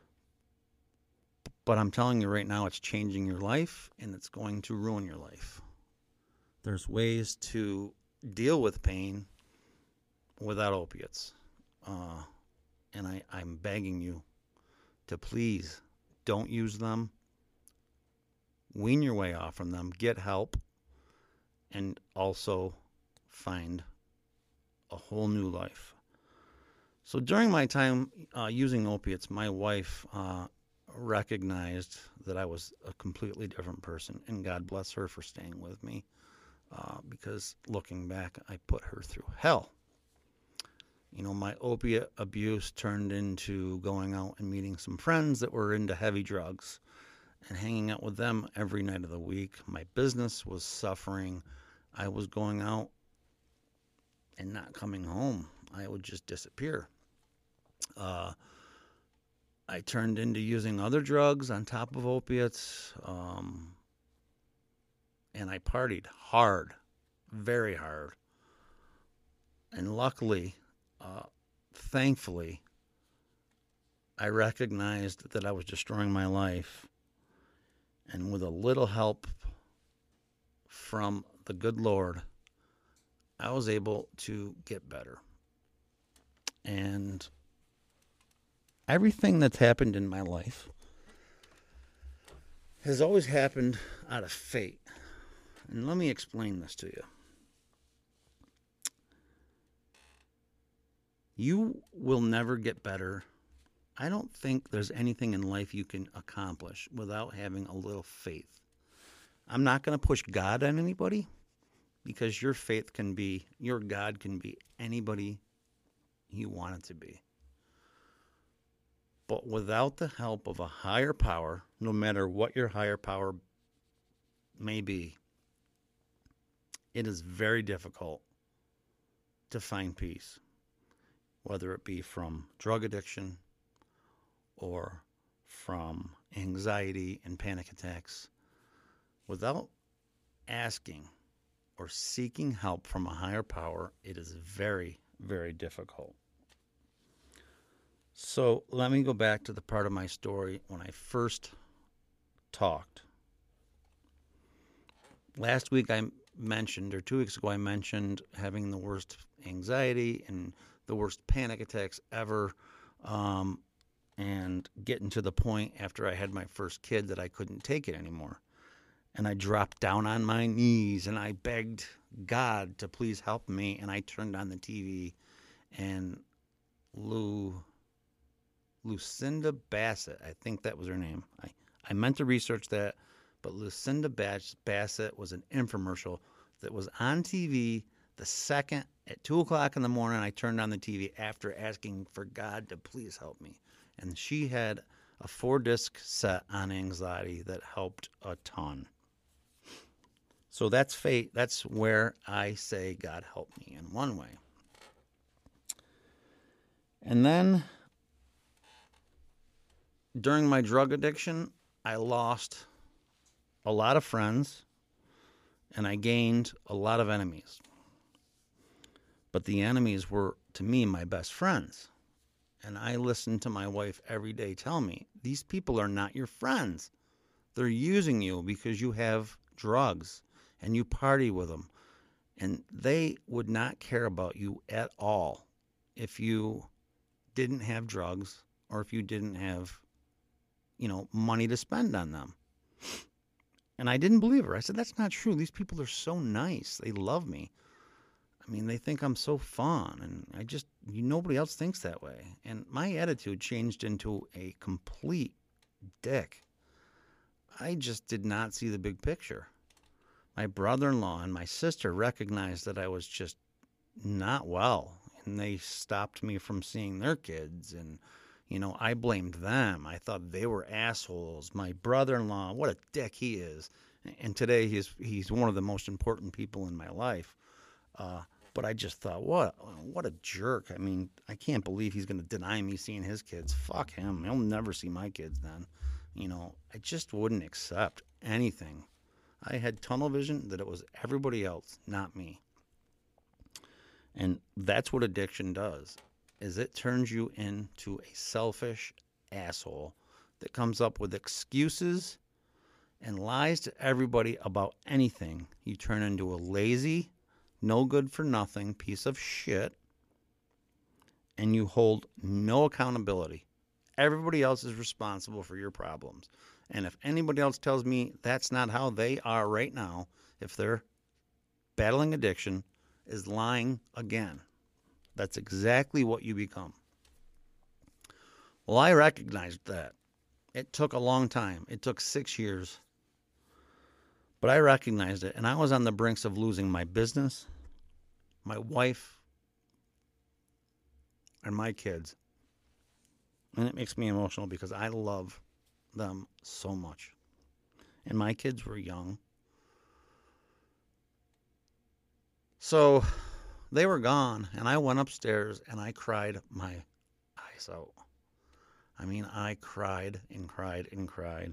But I'm telling you right now, it's changing your life, and it's going to ruin your life. There's ways to deal with pain without opiates. And I'm begging you to please don't use them. Wean your way off from them. Get help. And also find a whole new life. So during my time using opiates, my wife recognized that I was a completely different person, and God bless her for staying with me, because looking back, I put her through hell. You know, my opiate abuse turned into going out and meeting some friends that were into heavy drugs and hanging out with them every night of the week. My business was suffering. I was going out and not coming home. I would just disappear. I turned into using other drugs on top of opiates, and I partied hard, very hard. And luckily, thankfully, I recognized that I was destroying my life, and with a little help from the good Lord, I was able to get better. And everything that's happened in my life has always happened out of fate. And let me explain this to you. You will never get better. I don't think there's anything in life you can accomplish without having a little faith. I'm not going to push God on anybody, because your God can be anybody you want it to be. But without the help of a higher power, no matter what your higher power may be, it is very difficult to find peace, whether it be from drug addiction or from anxiety and panic attacks. Without asking or seeking help from a higher power, it is very, very difficult. So let me go back to the part of my story when I first talked. Last week I mentioned, or 2 weeks ago I mentioned having the worst anxiety and the worst panic attacks ever, and getting to the point after I had my first kid that I couldn't take it anymore. And I dropped down on my knees and I begged God to please help me. And I turned on the TV, and Lucinda Bassett, I think that was her name. I meant to research that, but Lucinda Bassett was an infomercial that was on TV the second at 2 o'clock in the morning. I turned on the TV after asking for God to please help me. And she had a 4-disc set on anxiety that helped a ton. So that's fate. That's where I say God help me in one way. And then during my drug addiction, I lost a lot of friends and I gained a lot of enemies. But the enemies were, to me, my best friends. And I listened to my wife every day tell me, these people are not your friends. They're using you because you have drugs and you party with them. And they would not care about you at all if you didn't have drugs or if you didn't have, money to spend on them. And I didn't believe her. I said, that's not true. These people are so nice. They love me. I mean, they think I'm so fun. And nobody else thinks that way. And my attitude changed into a complete dick. I just did not see the big picture. My brother-in-law and my sister recognized that I was just not well. And they stopped me from seeing their kids. And I blamed them. I thought they were assholes. My brother-in-law, what a dick he is. And today he's one of the most important people in my life. But I just thought, what a jerk. I mean, I can't believe he's going to deny me seeing his kids. Fuck him. He'll never see my kids then. I just wouldn't accept anything. I had tunnel vision that it was everybody else, not me. And that's what addiction does. Is it turns you into a selfish asshole that comes up with excuses and lies to everybody about anything. You turn into a lazy, no good for nothing piece of shit, and you hold no accountability. Everybody else is responsible for your problems. And if anybody else tells me that's not how they are right now, if they're battling addiction, is lying again. That's exactly what you become. Well, I recognized that. It took a long time. It took 6 years. But I recognized it, and I was on the brinks of losing my business, my wife, and my kids. And it makes me emotional because I love them so much. And my kids were young. So they were gone, and I went upstairs and I cried my eyes out. I mean, I cried and cried and cried.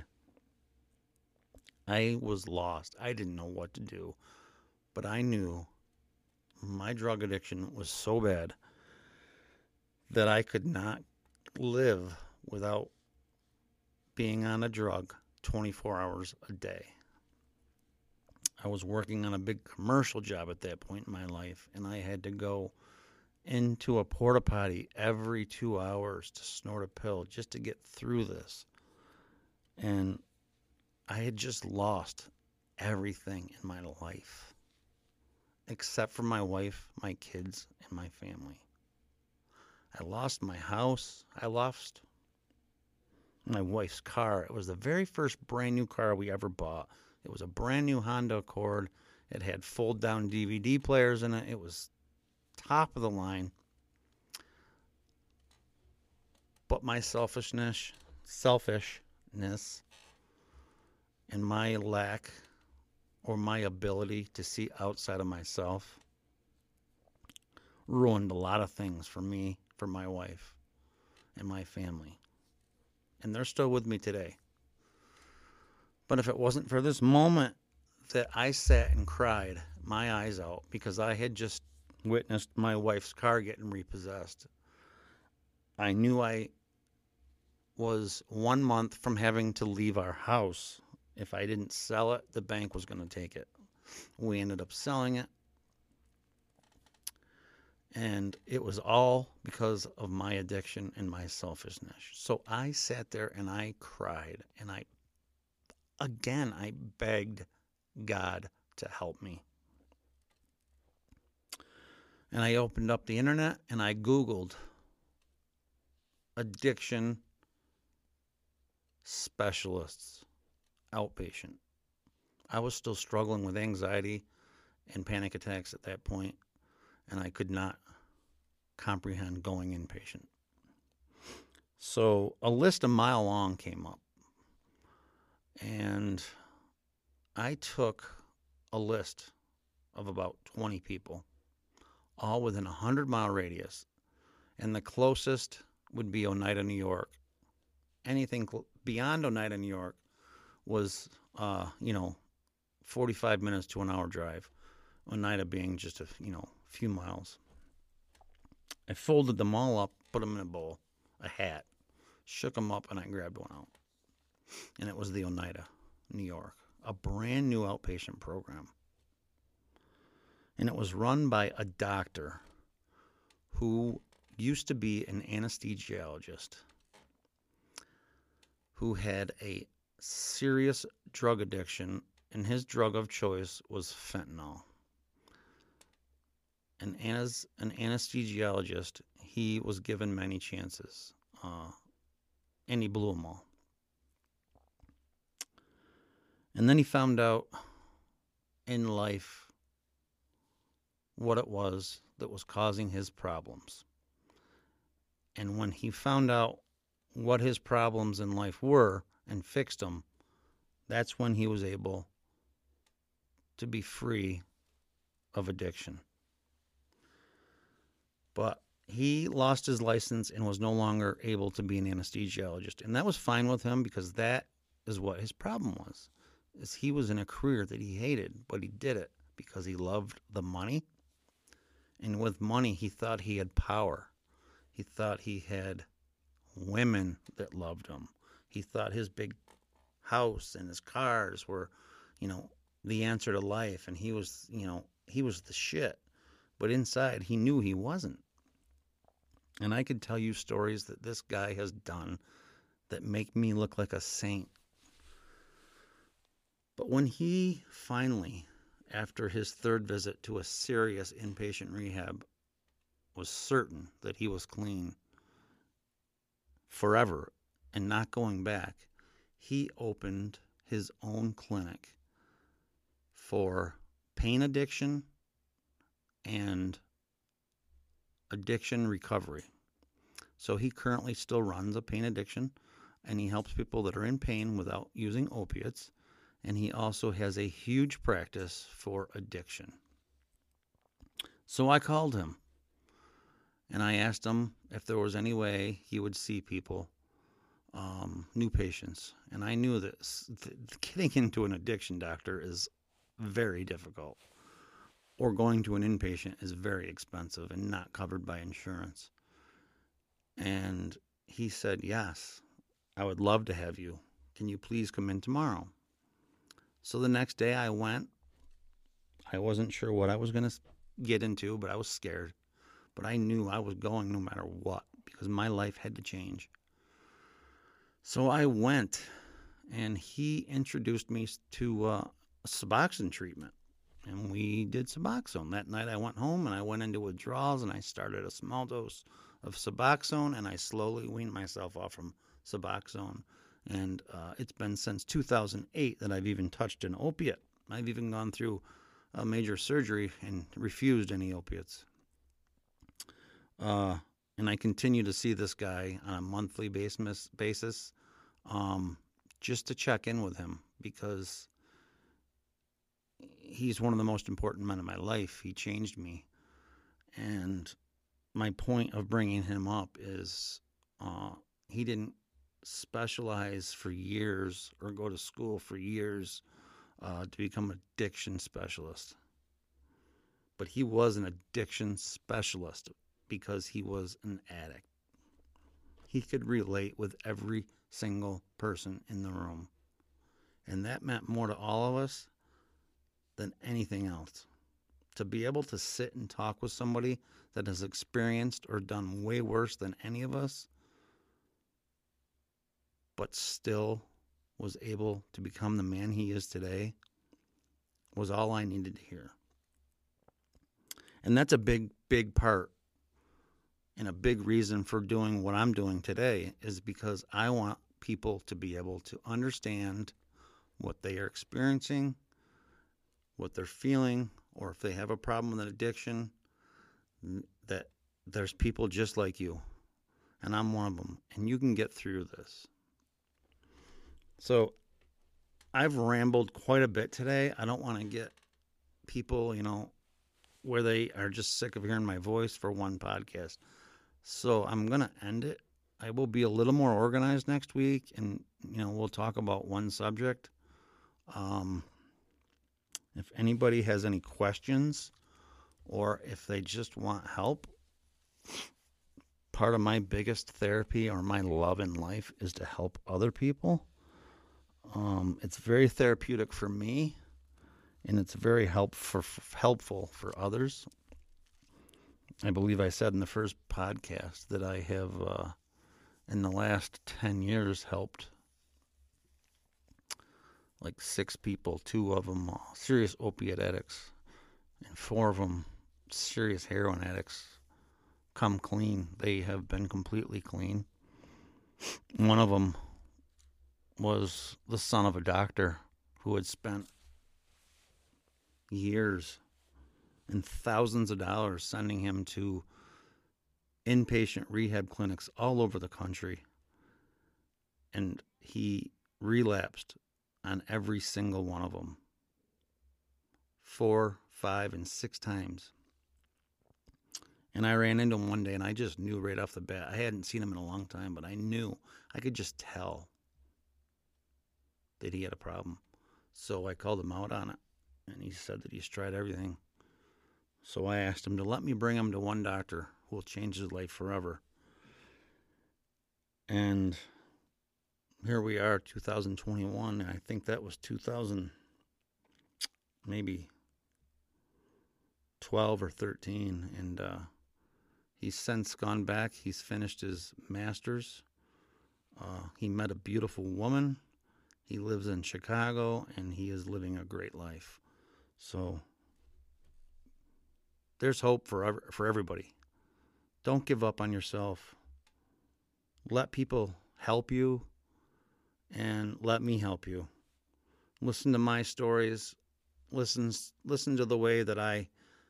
I was lost. I didn't know what to do. But I knew my drug addiction was so bad that I could not live without being on a drug 24 hours a day. I was working on a big commercial job at that point in my life, and I had to go into a porta potty every 2 hours to snort a pill just to get through this. And I had just lost everything in my life, except for my wife, my kids, and my family. I lost my house. I lost my wife's car. It was the very first brand new car we ever bought. It was a brand new Honda Accord. It had fold-down DVD players in it. It was top of the line. But my selfishness, and my lack or my ability to see outside of myself ruined a lot of things for me, for my wife, and my family. And they're still with me today. But if it wasn't for this moment that I sat and cried my eyes out because I had just witnessed my wife's car getting repossessed, I knew I was 1 month from having to leave our house. If I didn't sell it, the bank was going to take it. We ended up selling it. And it was all because of my addiction and my selfishness. So I sat there and I cried. And I begged God to help me. And I opened up the internet and I Googled addiction specialists, outpatient. I was still struggling with anxiety and panic attacks at that point, and I could not comprehend going inpatient. So a list a mile long came up, and I took a list of about 20 people, all within a 100-mile radius, and the closest would be Oneida, New York. Anything beyond Oneida, New York was, 45 minutes to an hour drive. Oneida being just a few miles. I folded them all up, put them in a bowl, a hat, shook them up, and I grabbed one out. And it was the Oneida. New York, a brand new outpatient program. And it was run by a doctor who used to be an anesthesiologist who had a serious drug addiction, and his drug of choice was fentanyl. And as an anesthesiologist, he was given many chances, and he blew them all. And then he found out in life what it was that was causing his problems. And when he found out what his problems in life were and fixed them, that's when he was able to be free of addiction. But he lost his license and was no longer able to be an anesthesiologist. And that was fine with him, because that is what his problem was. Is he was in a career that he hated, but he did it because he loved the money. And with money, he thought he had power. He thought he had women that loved him. He thought his big house and his cars were, the answer to life. And he was, he was the shit. But inside, he knew he wasn't. And I could tell you stories that this guy has done that make me look like a saint. But when he finally, after his third visit to a serious inpatient rehab, was certain that he was clean forever and not going back, he opened his own clinic for pain addiction and addiction recovery. So he currently still runs a pain addiction, and he helps people that are in pain without using opiates. And he also has a huge practice for addiction. So I called him, and I asked him if there was any way he would see people, new patients. And I knew that getting into an addiction doctor is very difficult, or going to an inpatient is very expensive and not covered by insurance. And he said, yes, I would love to have you. Can you please come in tomorrow? So the next day I went. I wasn't sure what I was going to get into, but I was scared. But I knew I was going no matter what, because my life had to change. So I went, and he introduced me to Suboxone treatment. And we did Suboxone. That night I went home, and I went into withdrawals, and I started a small dose of Suboxone, and I slowly weaned myself off from Suboxone. And it's been since 2008 that I've even touched an opiate. I've even gone through a major surgery and refused any opiates. And I continue to see this guy on a monthly basis, just to check in with him, because he's one of the most important men in my life. He changed me. And my point of bringing him up is he didn't specialize for years or go to school for years to become an addiction specialist. But he was an addiction specialist because he was an addict. He could relate with every single person in the room. And that meant more to all of us than anything else. To be able to sit and talk with somebody that has experienced or done way worse than any of us, but still was able to become the man he is today, was all I needed to hear. And that's a big, big part and a big reason for doing what I'm doing today, is because I want people to be able to understand what they are experiencing, what they're feeling, or if they have a problem with an addiction, that there's people just like you, and I'm one of them, and you can get through this. So I've rambled quite a bit today. I don't want to get people, where they are just sick of hearing my voice for one podcast. So I'm going to end it. I will be a little more organized next week, and, we'll talk about one subject. If anybody has any questions, or if they just want help, part of my biggest therapy or my love in life is to help other people. It's very therapeutic for me, and it's very helpful for others. I believe I said in the first podcast that I have, in the last 10 years, helped like 6 people, 2 of them serious opiate addicts, and 4 of them serious heroin addicts come clean. They have been completely clean. One of them was the son of a doctor who had spent years and thousands of dollars sending him to inpatient rehab clinics all over the country. And he relapsed on every single one of them 4, 5, and 6 times. And I ran into him one day, and I just knew right off the bat. I hadn't seen him in a long time, but I knew. I could just tell that he had a problem. So I called him out on it, and he said that he's tried everything. So I asked him to let me bring him to one doctor who will change his life forever. And here we are, 2021, and I think that was 2000, maybe 12 or 13, and he's since gone back. He's finished his master's. He met a beautiful woman. He lives in Chicago, and he is living a great life. So there's hope for everybody. Don't give up on yourself. Let people help you, and let me help you. Listen to my stories. Listen to the way that I,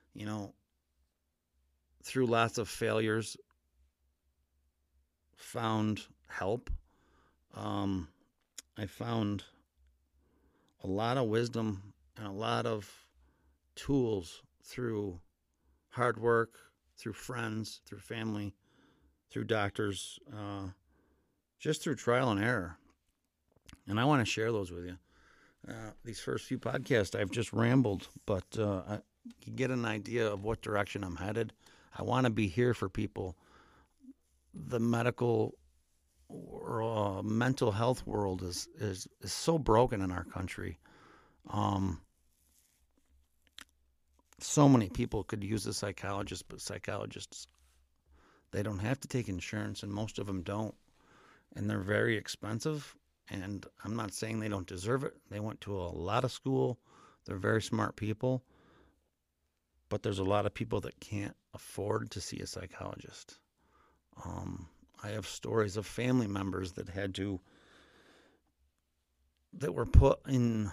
through lots of failures, found help. I found a lot of wisdom and a lot of tools through hard work, through friends, through family, through doctors, just through trial and error. And I want to share those with you. These first few podcasts, I've just rambled, but you get an idea of what direction I'm headed. I want to be here for people. The medical or mental health world is so broken in our country. So many people could use a psychologist, but psychologists, they don't have to take insurance, and most of them don't. And they're very expensive, and I'm not saying they don't deserve it. They went to a lot of school. They're very smart people. But there's a lot of people that can't afford to see a psychologist. I have stories of family members that were put in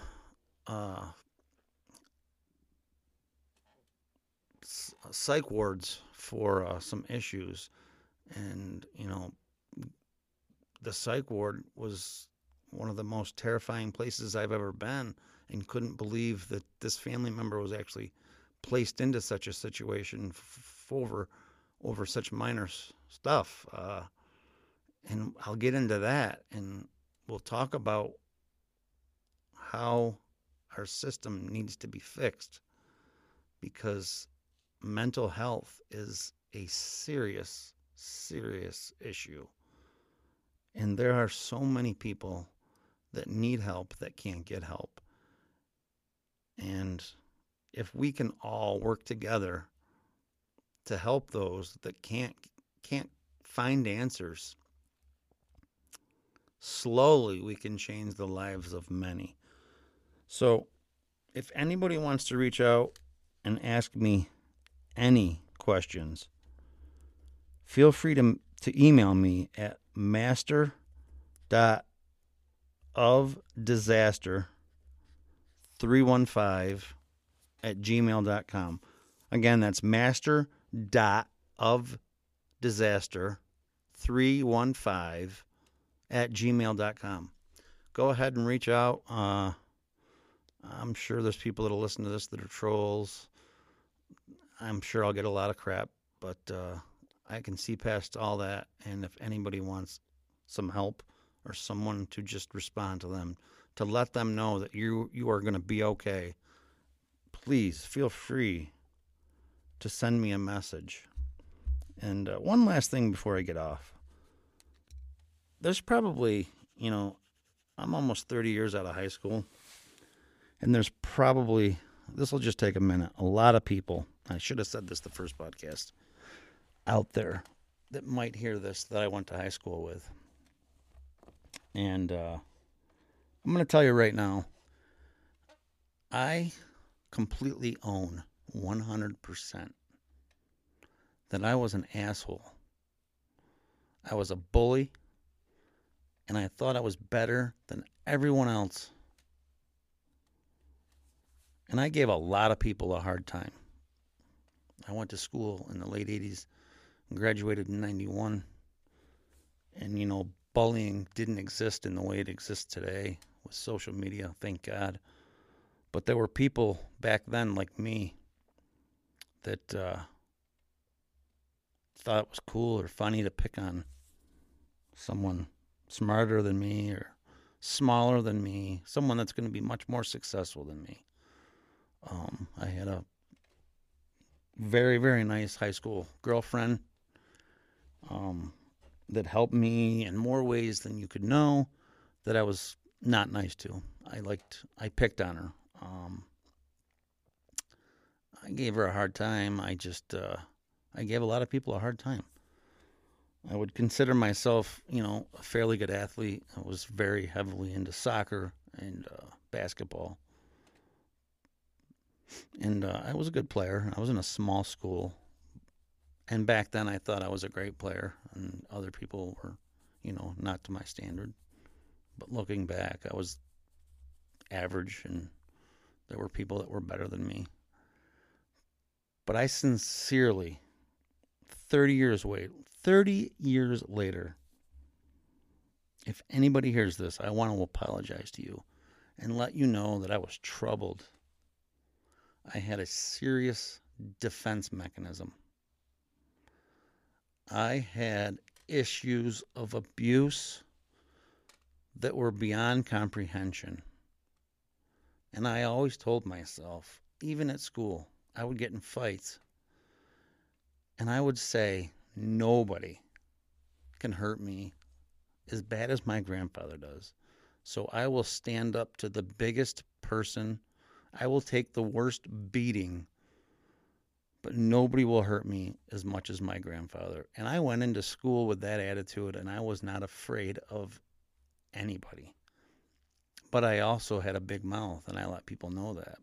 psych wards for some issues. And, the psych ward was one of the most terrifying places I've ever been, and couldn't believe that this family member was actually placed into such a situation over such minor stuff. And I'll get into that, and we'll talk about how our system needs to be fixed, because mental health is a serious, serious issue. And there are so many people that need help that can't get help. And if we can all work together to help those that can't find answers, slowly we can change the lives of many. So if anybody wants to reach out and ask me any questions, feel free to email me at master.ofdisaster315@gmail.com. Again, that's master.ofdisaster315@gmail.com. Go ahead and reach out. I'm sure there's people that'll listen to this that are trolls. I'm sure I'll get a lot of crap, but I can see past all that. And if anybody wants some help or someone to just respond to them, to let them know that you are going to be okay, please feel free to send me a message. And one last thing before I get off. There's probably, I'm almost 30 years out of high school, and there's probably, this will just take a minute, a lot of people, I should have said this the first podcast, out there that might hear this that I went to high school with. And I'm going to tell you right now, I completely own 100% that I was an asshole. I was a bully, and I thought I was better than everyone else. And I gave a lot of people a hard time. I went to school in the late 80s and graduated in 91. And, you know, bullying didn't exist in the way it exists today with social media, thank God. But there were people back then like me that thought it was cool or funny to pick on someone smarter than me or smaller than me, someone that's going to be much more successful than me. I had a very, very nice high school girlfriend that helped me in more ways than you could know that I was not nice to. I picked on her. I gave her a hard time. I gave a lot of people a hard time. I would consider myself, a fairly good athlete. I was very heavily into soccer and basketball. And I was a good player. I was in a small school. And back then I thought I was a great player, and other people were, not to my standard. But looking back, I was average, and there were people that were better than me. But I sincerely, 30 years later, if anybody hears this, I want to apologize to you and let you know that I was troubled. I had a serious defense mechanism. I had issues of abuse that were beyond comprehension. And I always told myself, even at school, I would get in fights. And I would say, nobody can hurt me as bad as my grandfather does. So I will stand up to the biggest person. I will take the worst beating, but nobody will hurt me as much as my grandfather. And I went into school with that attitude, and I was not afraid of anybody. But I also had a big mouth, and I let people know that.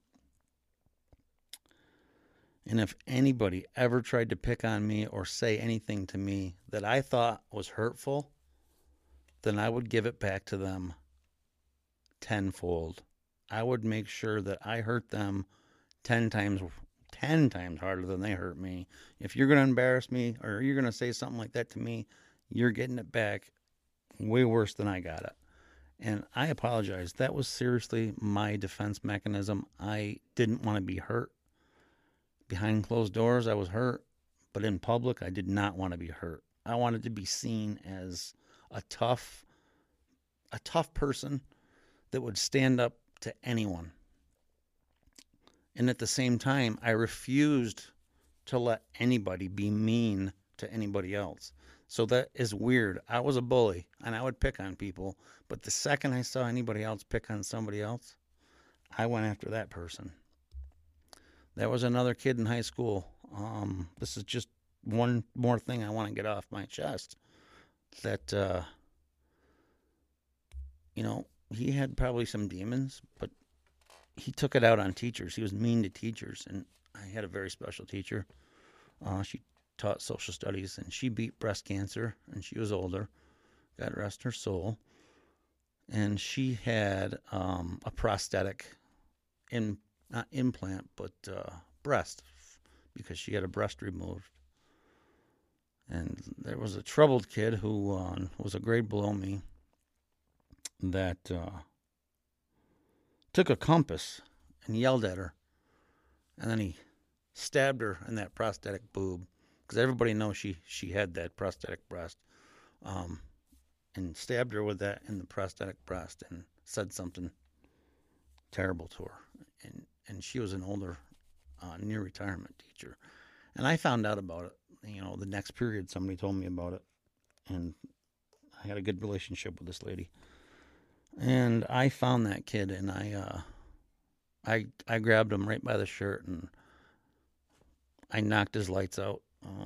And if anybody ever tried to pick on me or say anything to me that I thought was hurtful, then I would give it back to them tenfold. I would make sure that I hurt them 10 times harder than they hurt me. If you're going to embarrass me or you're going to say something like that to me, you're getting it back way worse than I got it. And I apologize. That was seriously my defense mechanism. I didn't want to be hurt. Behind closed doors, I was hurt. But in public, I did not want to be hurt. I wanted to be seen as a tough person that would stand up to anyone. And at the same time, I refused to let anybody be mean to anybody else. So that is weird. I was a bully, and I would pick on people. But the second I saw anybody else pick on somebody else, I went after that person. There was another kid in high school. This is just one more thing I want to get off my chest. That, he had probably some demons, but he took it out on teachers. He was mean to teachers, and I had a very special teacher. She taught social studies, and she beat breast cancer, and she was older. God rest her soul. And she had a prosthetic, not implant, but breast, because she had a breast removed. And there was a troubled kid who was a grade below me that took a compass and yelled at her. And then he stabbed her in that prosthetic boob, because everybody knows she had that prosthetic breast. And stabbed her with that in the prosthetic breast and said something terrible to her. And she was an older, near retirement teacher. And I found out about it. The next period, somebody told me about it. And I had a good relationship with this lady. And I found that kid, and I grabbed him right by the shirt, and I knocked his lights out.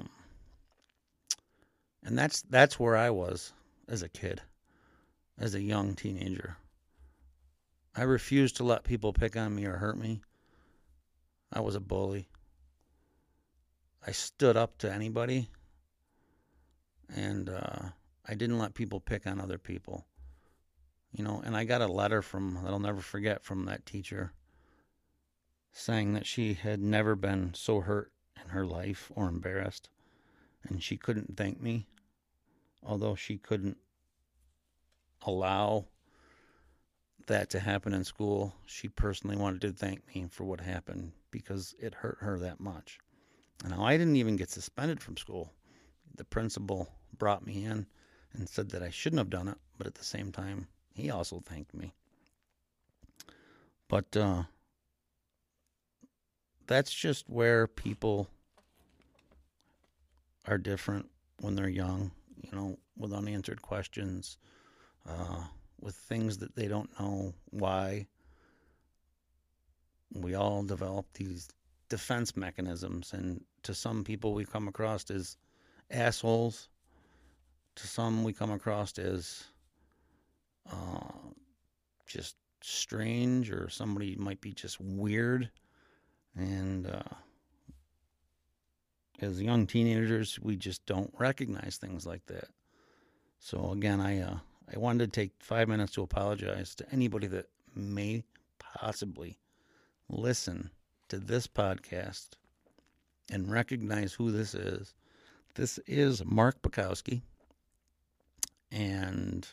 And that's where I was as a kid, as a young teenager. I refused to let people pick on me or hurt me. I was a bully. I stood up to anybody, and I didn't let people pick on other people. And I got a letter that I'll never forget from that teacher saying that she had never been so hurt in her life or embarrassed, and she couldn't thank me, although she couldn't allow that to happen in school. She personally wanted to thank me for what happened because it hurt her that much. Now, I didn't even get suspended from school. The principal brought me in and said that I shouldn't have done it, but at the same time, he also thanked me. But that's just where people are different when they're young, with unanswered questions, with things that they don't know why. We all develop these defense mechanisms, and to some people we come across as assholes. To some we come across as just strange, or somebody might be just weird. And as young teenagers, we just don't recognize things like that. So again, I wanted to take 5 minutes to apologize to anybody that may possibly listen to this podcast and recognize who this is. This is Mark Bukowski. And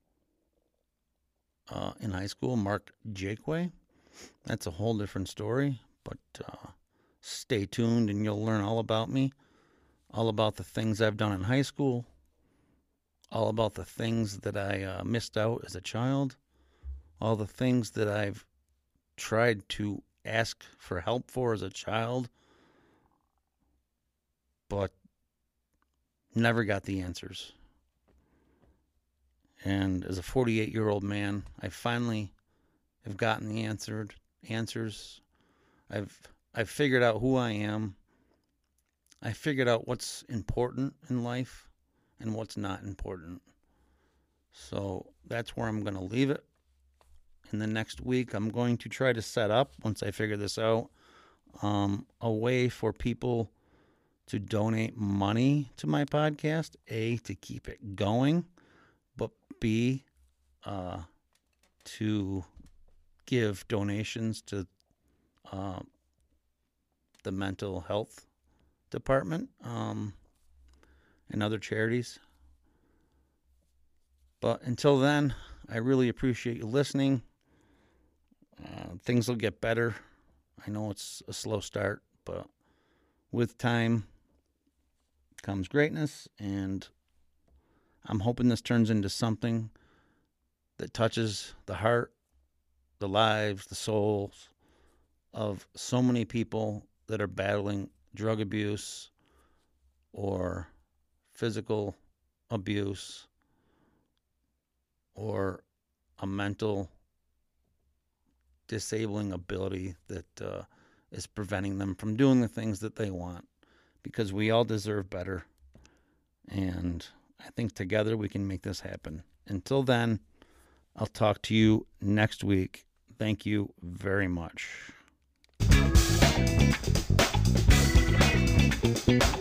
in high school, Mark Jakeway. That's a whole different story. But stay tuned and you'll learn all about me, all about the things I've done in high school, all about the things that I missed out as a child, all the things that I've tried to ask for help for as a child, but never got the answers. And as a 48-year-old man, I finally have gotten the answers. I've figured out who I am. I figured out what's important in life and what's not important. So that's where I'm going to leave it. In the next week, I'm going to try to set up, once I figure this out, a way for people to donate money to my podcast. A, to keep it going, but B, to give donations to the mental health department and other charities. But until then, I really appreciate you listening. Things will get better. I know it's a slow start, but with time comes greatness, and I'm hoping this turns into something that touches the heart, the lives, the souls of so many people that are battling drug abuse or physical abuse or a mental disabling ability that is preventing them from doing the things that they want, because we all deserve better. And I think together we can make this happen. Until then, I'll talk to you next week. Thank you very much.